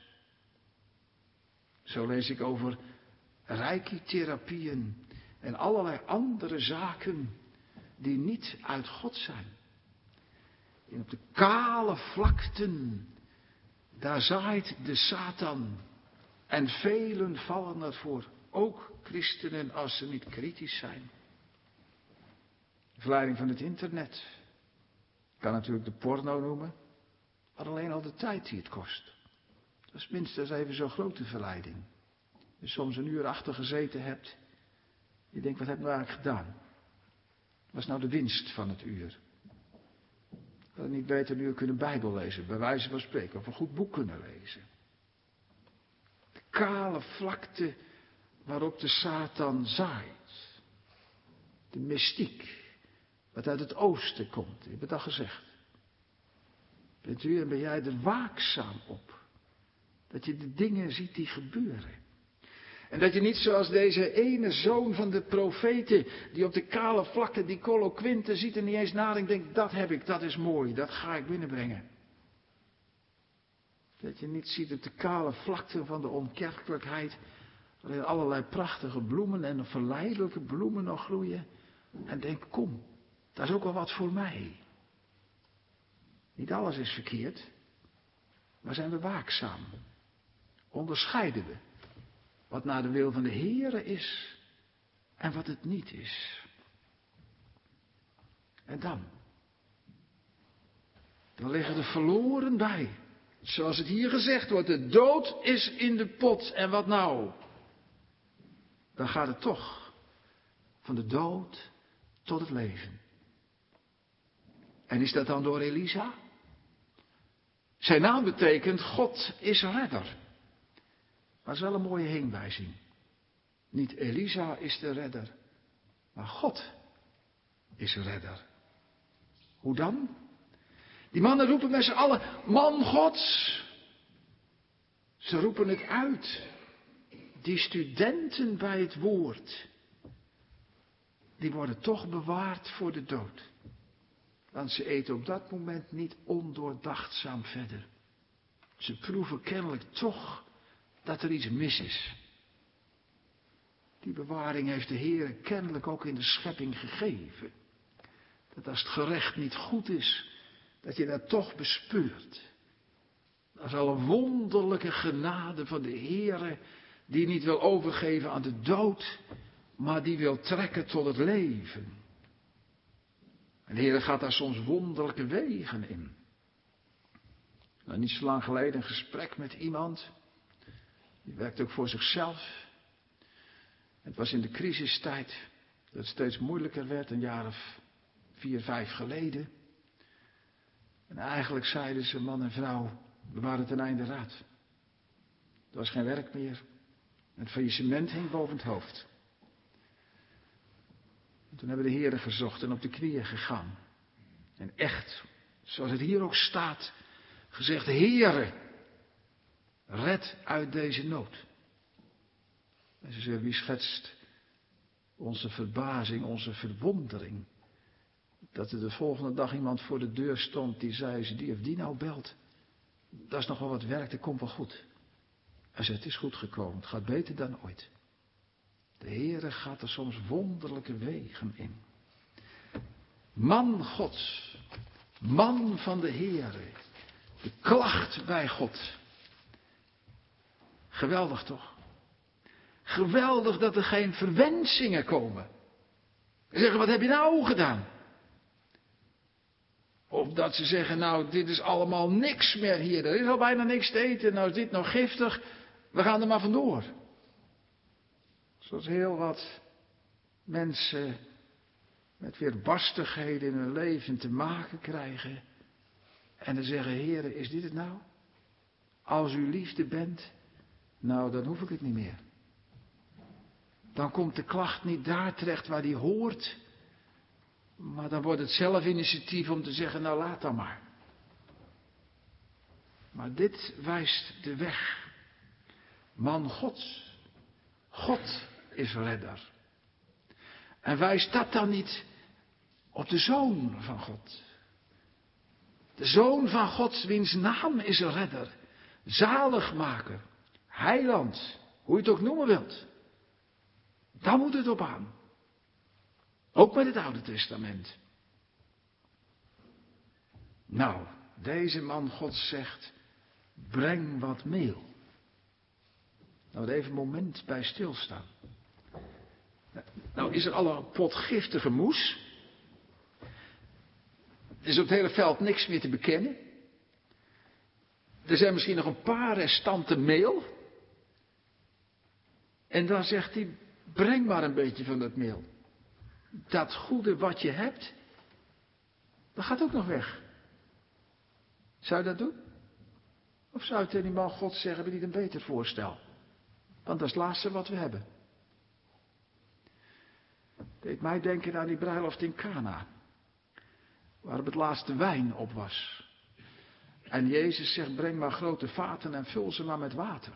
Zo lees ik over reiki-therapieën en allerlei andere zaken die niet uit God zijn. En op de kale vlakten, daar zaait de Satan. En velen vallen ervoor, ook christenen als ze niet kritisch zijn. De verleiding van het internet. Ik kan natuurlijk de porno noemen, maar alleen al de tijd die het kost. Dat is minstens even zo'n grote verleiding. Je soms een uur achter gezeten hebt. Je denkt, wat heb ik nou eigenlijk gedaan? Wat is nou de winst van het uur? Ik had niet beter een uur kunnen Bijbel lezen, bij wijze van spreken, of een goed boek kunnen lezen. De kale vlakte waarop de Satan zaait. De mystiek, wat uit het oosten komt, ik heb het al gezegd. Bent u en ben jij er waakzaam op? Dat je de dingen ziet die gebeuren. En dat je niet zoals deze ene zoon van de profeten, die op de kale vlakte die colloquinten ziet en niet eens nadenkt, denkt, dat heb ik, dat is mooi, dat ga ik binnenbrengen. Dat je niet ziet op de kale vlakte van de onkerkelijkheid, waarin allerlei prachtige bloemen en verleidelijke bloemen nog groeien. En denkt, kom, dat is ook wel wat voor mij. Niet alles is verkeerd, maar zijn we waakzaam. Onderscheiden we wat naar de wil van de Heere is en wat het niet is. En dan liggen er verloren bij. Zoals het hier gezegd wordt, de dood is in de pot. En wat nou? Dan gaat het toch van de dood tot het leven. En is dat dan door Elisa? Zijn naam betekent God is redder. Maar het is wel een mooie heenwijzing. Niet Elisa is de redder, maar God is redder. Hoe dan? Die mannen roepen met z'n allen, man Gods. Ze roepen het uit. Die studenten bij het woord, die worden toch bewaard voor de dood. Want ze eten op dat moment niet ondoordachtzaam verder. Ze proeven kennelijk toch dat er iets mis is. Die bewaring heeft de Heer kennelijk ook in de schepping gegeven. Dat als het gerecht niet goed is, dat je dat toch bespeurt. Dat is al een wonderlijke genade van de Heer, die niet wil overgeven aan de dood, maar die wil trekken tot het leven. En de Heer gaat daar soms wonderlijke wegen in. Nou, niet zo lang geleden een gesprek met iemand. Die werkte ook voor zichzelf. Het was in de crisistijd dat het steeds moeilijker werd, een jaar of 4, 5 geleden. En eigenlijk zeiden ze, man en vrouw, We waren ten einde raad. Er was geen werk meer. Het faillissement hing boven het hoofd. En toen hebben we de Heere gezocht en op de knieën gegaan. En echt, zoals het hier ook staat, gezegd: Heere, red uit deze nood. En ze zeggen: wie schetst onze verbazing, onze verwondering, dat er de volgende dag iemand voor de deur stond die zei: als die of die nou belt, dat is nog wel wat werk, dat komt wel goed. Hij zei: het is goed gekomen, het gaat beter dan ooit. De Heere gaat er soms wonderlijke wegen in. Man Gods, man van de Heere, de klacht bij God. Geweldig toch? Geweldig dat er geen verwensingen komen. Ze zeggen: wat heb je nou gedaan? Of dat ze zeggen: nou, dit is allemaal niks meer hier. Er is al bijna niks te eten. Nou is dit nog giftig. We gaan er maar vandoor. Zoals heel wat mensen met weerbarstigheden in hun leven te maken krijgen. En dan zeggen: Heere, is dit het nou? Als u liefde bent, nou dan hoef ik het niet meer. Dan komt de klacht niet daar terecht waar die hoort. Maar dan wordt het zelf initiatief om te zeggen: nou laat dan maar. Maar dit wijst de weg. Man Gods. God is redder. En wijst dat dan niet op de Zoon van God? De Zoon van God, wiens naam is redder, zaligmaker, heiland, hoe je het ook noemen wilt. Daar moet het op aan. Ook met het Oude Testament. Nou, deze man Gods zegt: breng wat meel. Nou, even een moment bij stilstaan. Nou is er al een pot giftige moes. Er is op het hele veld niks meer te bekennen. Er zijn misschien nog een paar restanten meel. En dan zegt hij: breng maar een beetje van dat meel. Dat goede wat je hebt, dat gaat ook nog weg. Zou je dat doen? Of zou je tegen die man God zeggen: heb je niet een beter voorstel? Want dat is het laatste wat we hebben. Deed mij denken aan die bruiloft in Cana, waarop het laatste wijn op was. En Jezus zegt: breng maar grote vaten en vul ze maar met water.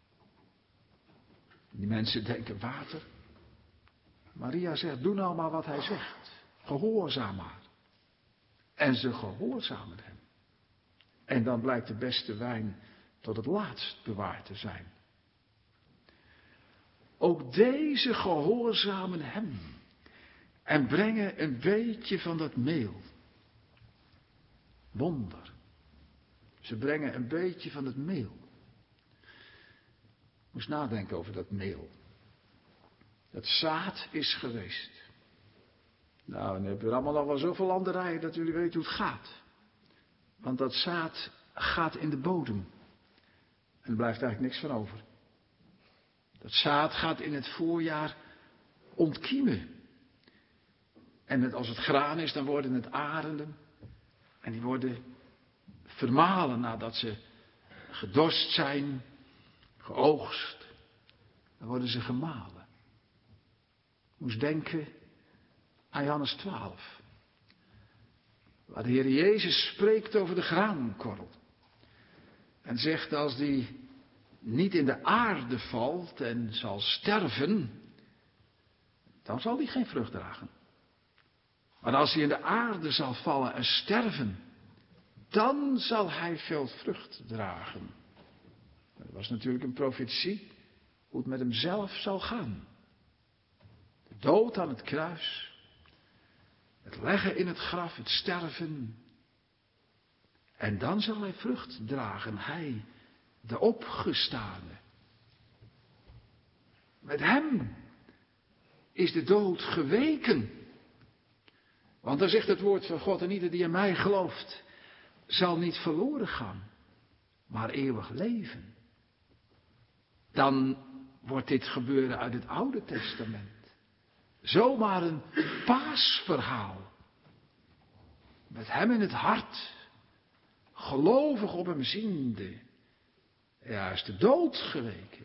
Die mensen denken: water? Maria zegt: doe nou maar wat hij zegt. Gehoorzaam maar. En ze gehoorzamen hem. En dan blijkt de beste wijn tot het laatst bewaard te zijn. Ook deze gehoorzamen hem. En brengen een beetje van dat meel. Wonder. Ze brengen een beetje van het meel. Moest nadenken over dat meel. Het zaad is geweest. Nou, en dan hebben we allemaal nog wel zoveel landerijen dat jullie weten hoe het gaat. Want dat zaad gaat in de bodem. En er blijft eigenlijk niks van over. Dat zaad gaat in het voorjaar ontkiemen. En als het graan is, dan worden het arenden. En die worden vermalen nadat ze gedorst zijn, geoogst. Dan worden ze gemalen. Ik moest denken aan Johannes 12. Waar de Heer Jezus spreekt over de graankorrel. En zegt: als die niet in de aarde valt en zal sterven, dan zal die geen vrucht dragen. Maar als hij in de aarde zal vallen en sterven, dan zal hij veel vrucht dragen. Dat was natuurlijk een profetie hoe het met hem zelf zal gaan. De dood aan het kruis, het leggen in het graf, het sterven. En dan zal hij vrucht dragen, hij, de opgestane. Met hem is de dood geweken. Want dan zegt het woord van God: en ieder die in mij gelooft, zal niet verloren gaan, maar eeuwig leven. Dan wordt dit gebeuren uit het Oude Testament zomaar een paasverhaal. Met hem in het hart, gelovig op hem ziende, ja, is de dood geweken.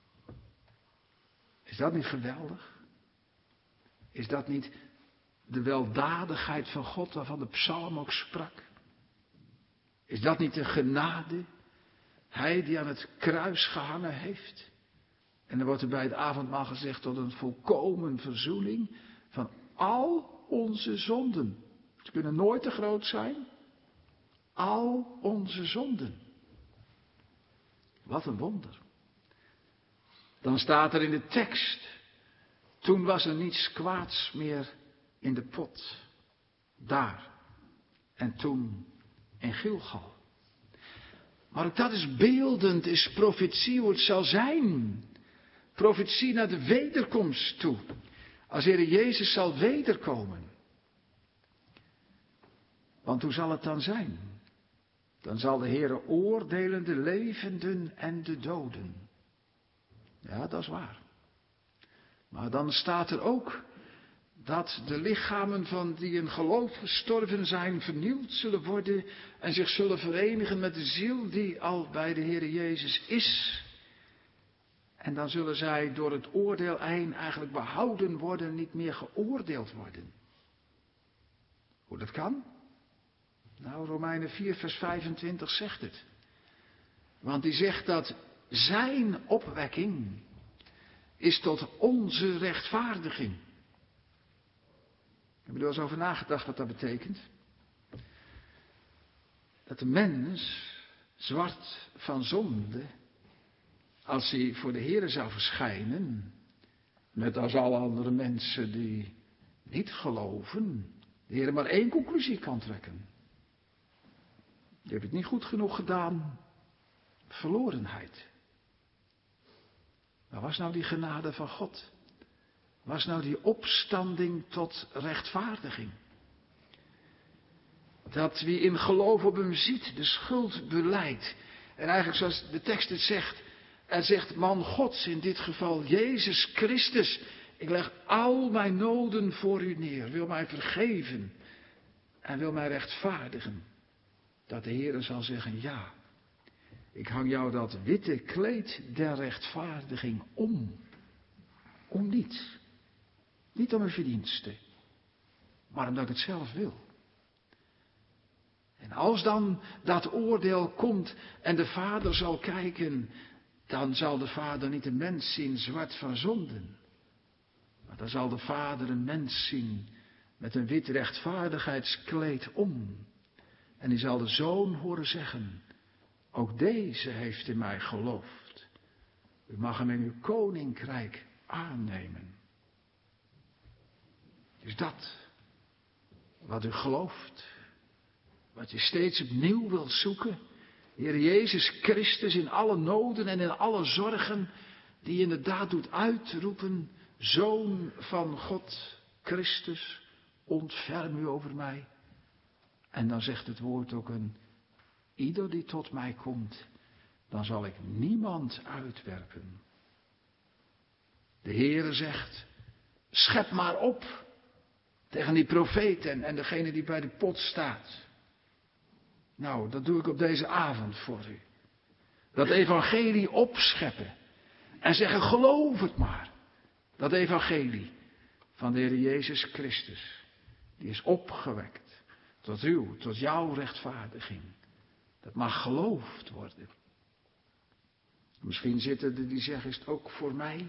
Is dat niet geweldig? Is dat niet de weldadigheid van God waarvan de psalm ook sprak? Is dat niet de genade? Hij die aan het kruis gehangen heeft. En dan wordt er bij het avondmaal gezegd tot een volkomen verzoening van al onze zonden. Ze kunnen nooit te groot zijn. Al onze zonden. Wat een wonder. Dan staat er in de tekst, toen was er niets kwaads meer in de pot. Daar. En toen in Gilgal. Maar ook dat is beeldend, is profetie hoe het zal zijn. Profetie naar de wederkomst toe. Als Heer Jezus zal wederkomen. Want hoe zal het dan zijn? Dan zal de Heer oordelen de levenden en de doden. Ja, dat is waar. Maar dan staat er ook dat de lichamen van die in geloof gestorven zijn vernieuwd zullen worden en zich zullen verenigen met de ziel die al bij de Heer Jezus is. En dan zullen zij door het oordeel eigenlijk behouden worden, niet meer geoordeeld worden. Hoe dat kan? Nou, Romeinen 4 vers 25 zegt het. Want die zegt dat zijn opwekking is tot onze rechtvaardiging. Heb je er wel eens over nagedacht wat dat betekent? Dat de mens, zwart van zonde, als hij voor de Heere zou verschijnen, net als alle andere mensen die niet geloven, de Heere maar één conclusie kan trekken. Je hebt het niet goed genoeg gedaan. Verlorenheid. Waar was nou die genade van God? Was nou die opstanding tot rechtvaardiging? Dat wie in geloof op hem ziet, de schuld belijdt. En eigenlijk zoals de tekst het zegt, er zegt man Gods, in dit geval Jezus Christus, ik leg al mijn noden voor u neer, wil mij vergeven en wil mij rechtvaardigen. Dat de Heer zal zeggen, ja, ik hang jou dat witte kleed der rechtvaardiging om. Om niets. Niet om een verdienste, maar omdat ik het zelf wil. En als dan dat oordeel komt en de Vader zal kijken, dan zal de Vader niet een mens zien zwart van zonden. Maar dan zal de Vader een mens zien met een wit rechtvaardigheidskleed om. En die zal de Zoon horen zeggen, ook deze heeft in mij geloofd. U mag hem in uw koninkrijk aannemen. Is dat wat u gelooft? Wat je steeds opnieuw wilt zoeken? Heer Jezus Christus in alle noden en in alle zorgen, die inderdaad doet uitroepen, Zoon van God, Christus, ontferm u over mij. En dan zegt het woord ook ieder die tot mij komt, dan zal ik niemand uitwerpen. De Heere zegt, schep maar op tegen die profeten en degene die bij de pot staat. Nou, dat doe ik op deze avond voor u. Dat evangelie opscheppen en zeggen, geloof het maar. Dat evangelie van de Heer Jezus Christus, die is opgewekt tot jouw rechtvaardiging. Dat mag geloofd worden. Misschien zitten er die zeggen, is het ook voor mij?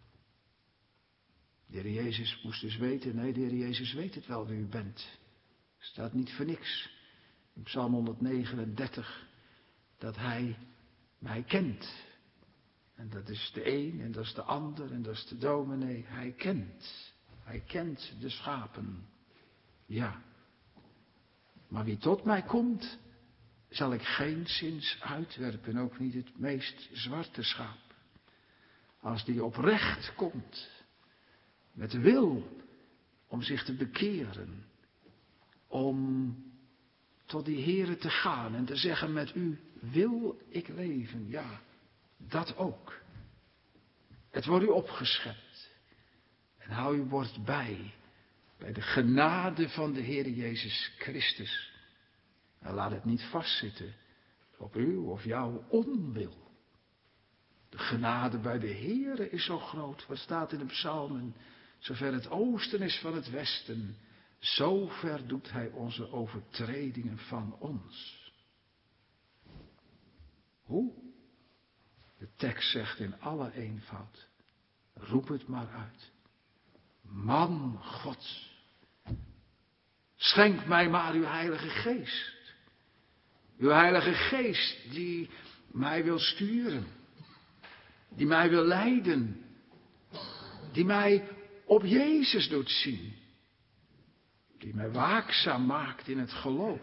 De Heer Jezus moest dus weten, nee, de Heer Jezus weet het wel wie u bent. Staat niet voor niks. In Psalm 139, dat hij mij kent. En dat is de een, en dat is de ander, en dat is de dominee. Hij kent. Hij kent de schapen. Ja. Maar wie tot mij komt, zal ik geenszins uitwerpen, ook niet het meest zwarte schaap. Als die oprecht komt, met de wil om zich te bekeren, om tot die Heere te gaan en te zeggen, met u wil ik leven. Ja, dat ook. Het wordt u opgeschept. En hou uw bord bij de genade van de Heere Jezus Christus. En laat het niet vastzitten op uw of jouw onwil. De genade bij de Heere is zo groot. Wat staat in de psalmen? Zover het oosten is van het westen, zover doet hij onze overtredingen van ons. Hoe? De tekst zegt in alle eenvoud. Roep het maar uit. Man Gods. Schenk mij maar uw Heilige Geest. Uw Heilige Geest die mij wil sturen. Die mij wil leiden. Die mij op Jezus doet zien. Die mij waakzaam maakt in het geloof.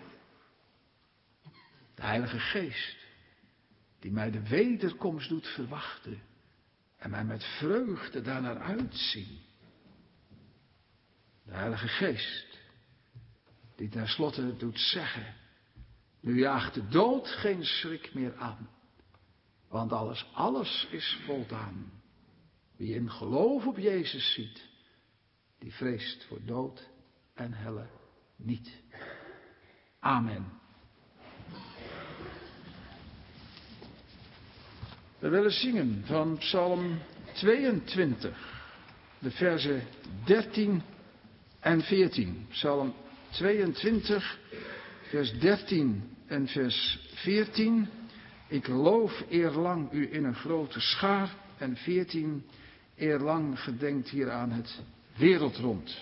De Heilige Geest. Die mij de wederkomst doet verwachten. En mij met vreugde daarnaar uitzien. De Heilige Geest. Die tenslotte doet zeggen. Nu jaagt de dood geen schrik meer aan. Want alles is voldaan. Wie in geloof op Jezus ziet. Die vreest voor dood en helle niet. Amen. We willen zingen van Psalm 22, de verzen 13 en 14. Psalm 22, vers 13 en vers 14. Ik loof eerlang u in een grote schaar. En 14, eerlang gedenkt hier aan het wereldrond.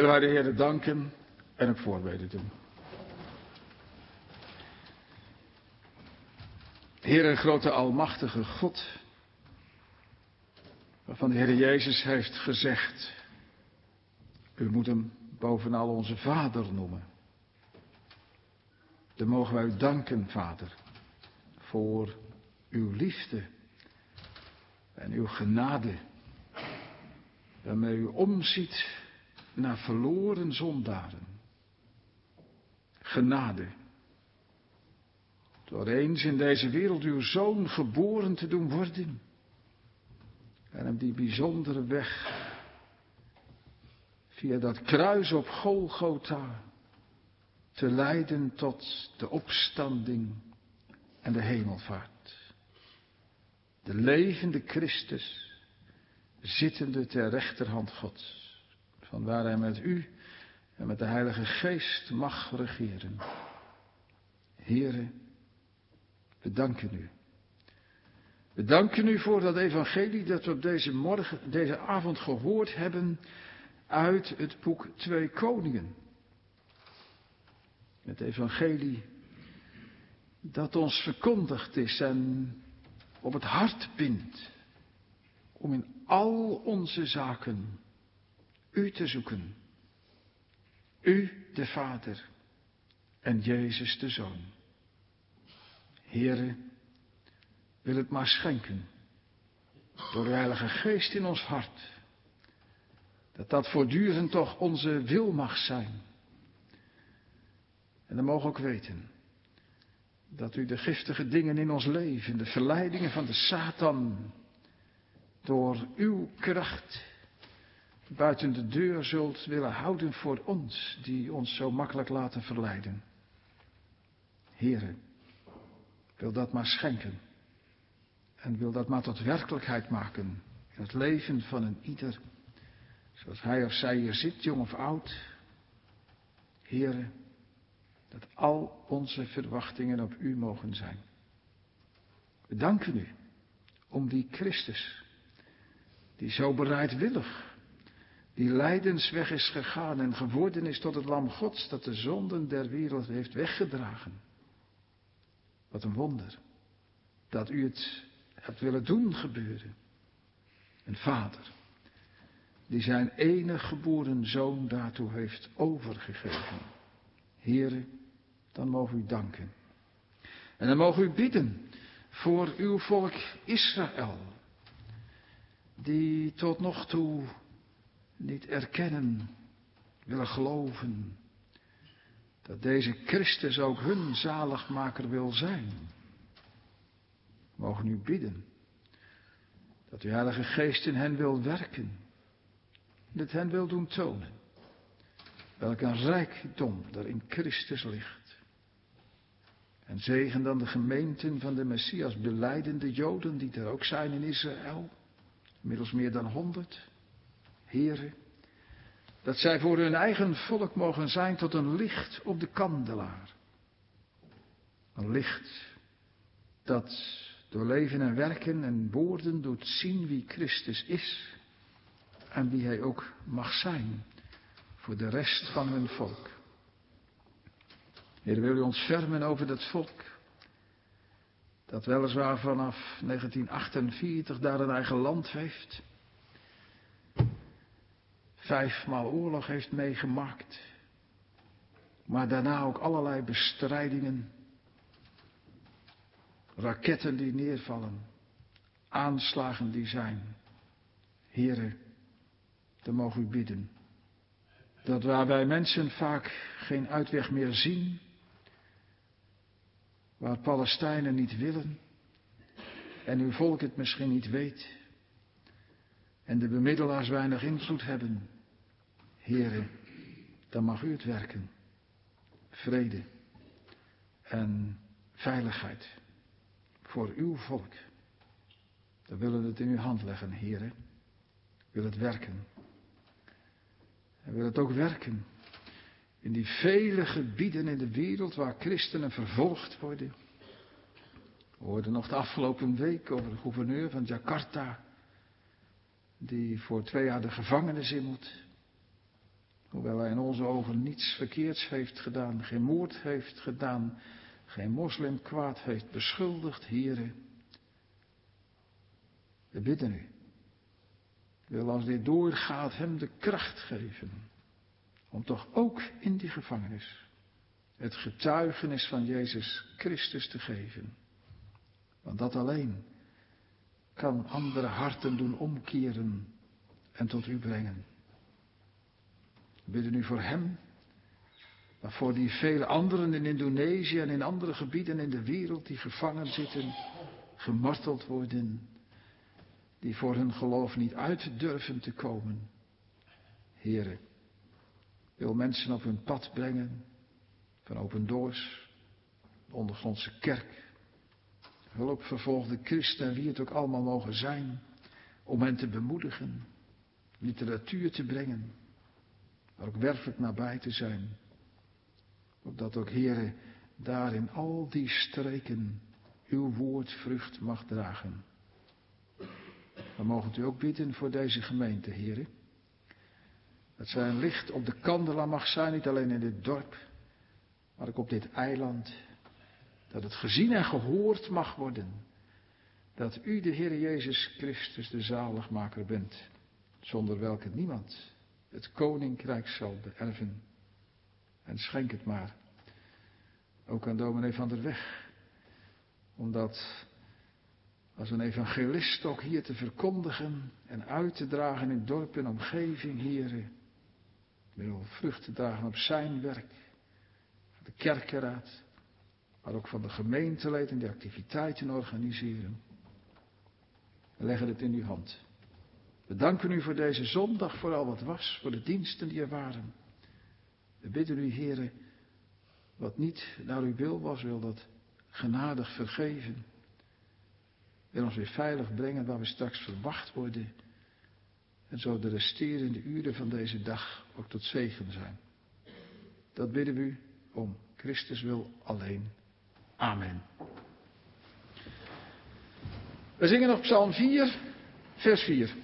willen wij de Heer danken en ook voorbeden doen. Heer en grote almachtige God, waarvan de Heer Jezus heeft gezegd, u moet hem bovenal onze Vader noemen. Dan mogen wij u danken, Vader, voor uw liefde en uw genade, waarmee u omziet naar verloren zondaren. Genade, door eens in deze wereld uw Zoon geboren te doen worden en hem die bijzondere weg via dat kruis op Golgotha te leiden tot de opstanding en de hemelvaart. De levende Christus, zittende ter rechterhand Gods, vanwaar hij met u en met de Heilige Geest mag regeren. Heere, we danken u. We danken u voor dat evangelie dat we op deze avond gehoord hebben uit het boek 2 Koningen. Het evangelie dat ons verkondigd is en op het hart bindt om in al onze zaken u te zoeken. U de Vader en Jezus de Zoon. Heere, wil het maar schenken door uw Heilige Geest in ons hart. Dat voortdurend toch onze wil mag zijn. En dan mogen we ook weten dat u de giftige dingen in ons leven, de verleidingen van de Satan, door uw kracht buiten de deur zult willen houden voor ons, die ons zo makkelijk laten verleiden. Heere, wil dat maar schenken en wil dat maar tot werkelijkheid maken in het leven van een ieder, zoals hij of zij hier zit, jong of oud. Heere, dat al onze verwachtingen op u mogen zijn. We danken u om die Christus, die zo bereidwillig die lijdensweg is gegaan en geworden is tot het lam Gods dat de zonden der wereld heeft weggedragen. Wat een wonder dat u het hebt willen doen gebeuren. Een vader die zijn enige geboren zoon daartoe heeft overgegeven. Heere, dan mogen we u danken. En dan mogen we u bidden voor uw volk Israël, die tot nog toe niet erkennen, willen geloven, dat deze Christus ook hun zaligmaker wil zijn. Mogen u bidden dat uw Heilige Geest in hen wil werken, dat hen wil doen tonen welk een rijkdom er in Christus ligt. En zegen dan de gemeenten van de Messias belijdende Joden die er ook zijn in Israël, inmiddels meer dan 100. Heere, dat zij voor hun eigen volk mogen zijn tot een licht op de kandelaar. Een licht dat door leven en werken en woorden doet zien wie Christus is en wie hij ook mag zijn voor de rest van hun volk. Heer, wil u ons fermen over dat volk, dat weliswaar vanaf 1948 daar een eigen land heeft, 5 maal oorlog heeft meegemaakt, maar daarna ook allerlei bestrijdingen, raketten die neervallen, aanslagen die zijn. Heere, dan mogen u bidden dat waar wij mensen vaak geen uitweg meer zien, waar Palestijnen niet willen en uw volk het misschien niet weet en de bemiddelaars weinig invloed hebben, Heere, dan mag u het werken. Vrede en veiligheid voor uw volk. Dan willen we het in uw hand leggen, Heere. Wil het werken. En wil het ook werken in die vele gebieden in de wereld waar christenen vervolgd worden. We hoorden nog de afgelopen week over de gouverneur van Jakarta, die voor 2 jaar de gevangenis in moet. Hoewel hij in onze ogen niets verkeerds heeft gedaan, geen moord heeft gedaan, geen moslim kwaad heeft beschuldigd, Heere. We bidden u. Wil als dit doorgaat hem de kracht geven. Om toch ook in die gevangenis het getuigenis van Jezus Christus te geven. Want dat alleen kan andere harten doen omkeren en tot u brengen. We bidden u voor hem, maar voor die vele anderen in Indonesië en in andere gebieden in de wereld die gevangen zitten, gemarteld worden, die voor hun geloof niet uit durven te komen. Heere, wil mensen op hun pad brengen, van Open Doors, de ondergrondse kerk, hulpvervolgde christenen, wie het ook allemaal mogen zijn, om hen te bemoedigen, literatuur te brengen, maar ook werkelijk nabij te zijn. Opdat ook, Heere, daar in al die streken uw woord vrucht mag dragen. Dan mogen u ook bidden voor deze gemeente, Heere. Dat zij een licht op de kandelaar mag zijn, niet alleen in dit dorp, maar ook op dit eiland. Dat het gezien en gehoord mag worden. Dat u de Heer Jezus Christus de zaligmaker bent. Zonder welke niemand het koninkrijk zal beërven. En schenk het maar. Ook aan dominee Van der Weg. Omdat als een evangelist ook hier te verkondigen en uit te dragen in dorp en omgeving, Heere. Wil vruchten dragen op zijn werk. Van de kerkenraad. Maar ook van de gemeenteleden die activiteiten organiseren. We leggen het in uw hand. We danken u voor deze zondag, voor al wat was, voor de diensten die er waren. We bidden u, Heere, wat niet naar uw wil was, wil dat genadig vergeven. Wil ons weer veilig brengen waar we straks verwacht worden. En zo de resterende uren van deze dag ook tot zegen zijn. Dat bidden we u om Christus wil alleen. Amen. We zingen nog Psalm 4, vers 4.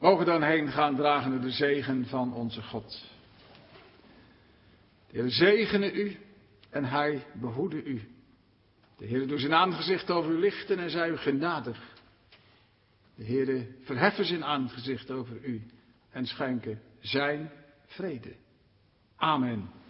Mogen dan heen gaan dragende de zegen van onze God. De Heer zegene u en hij behoede u. De Heer doet zijn aangezicht over u lichten en zij u genadig. De Heer verheffen zijn aangezicht over u en schenken zijn vrede. Amen.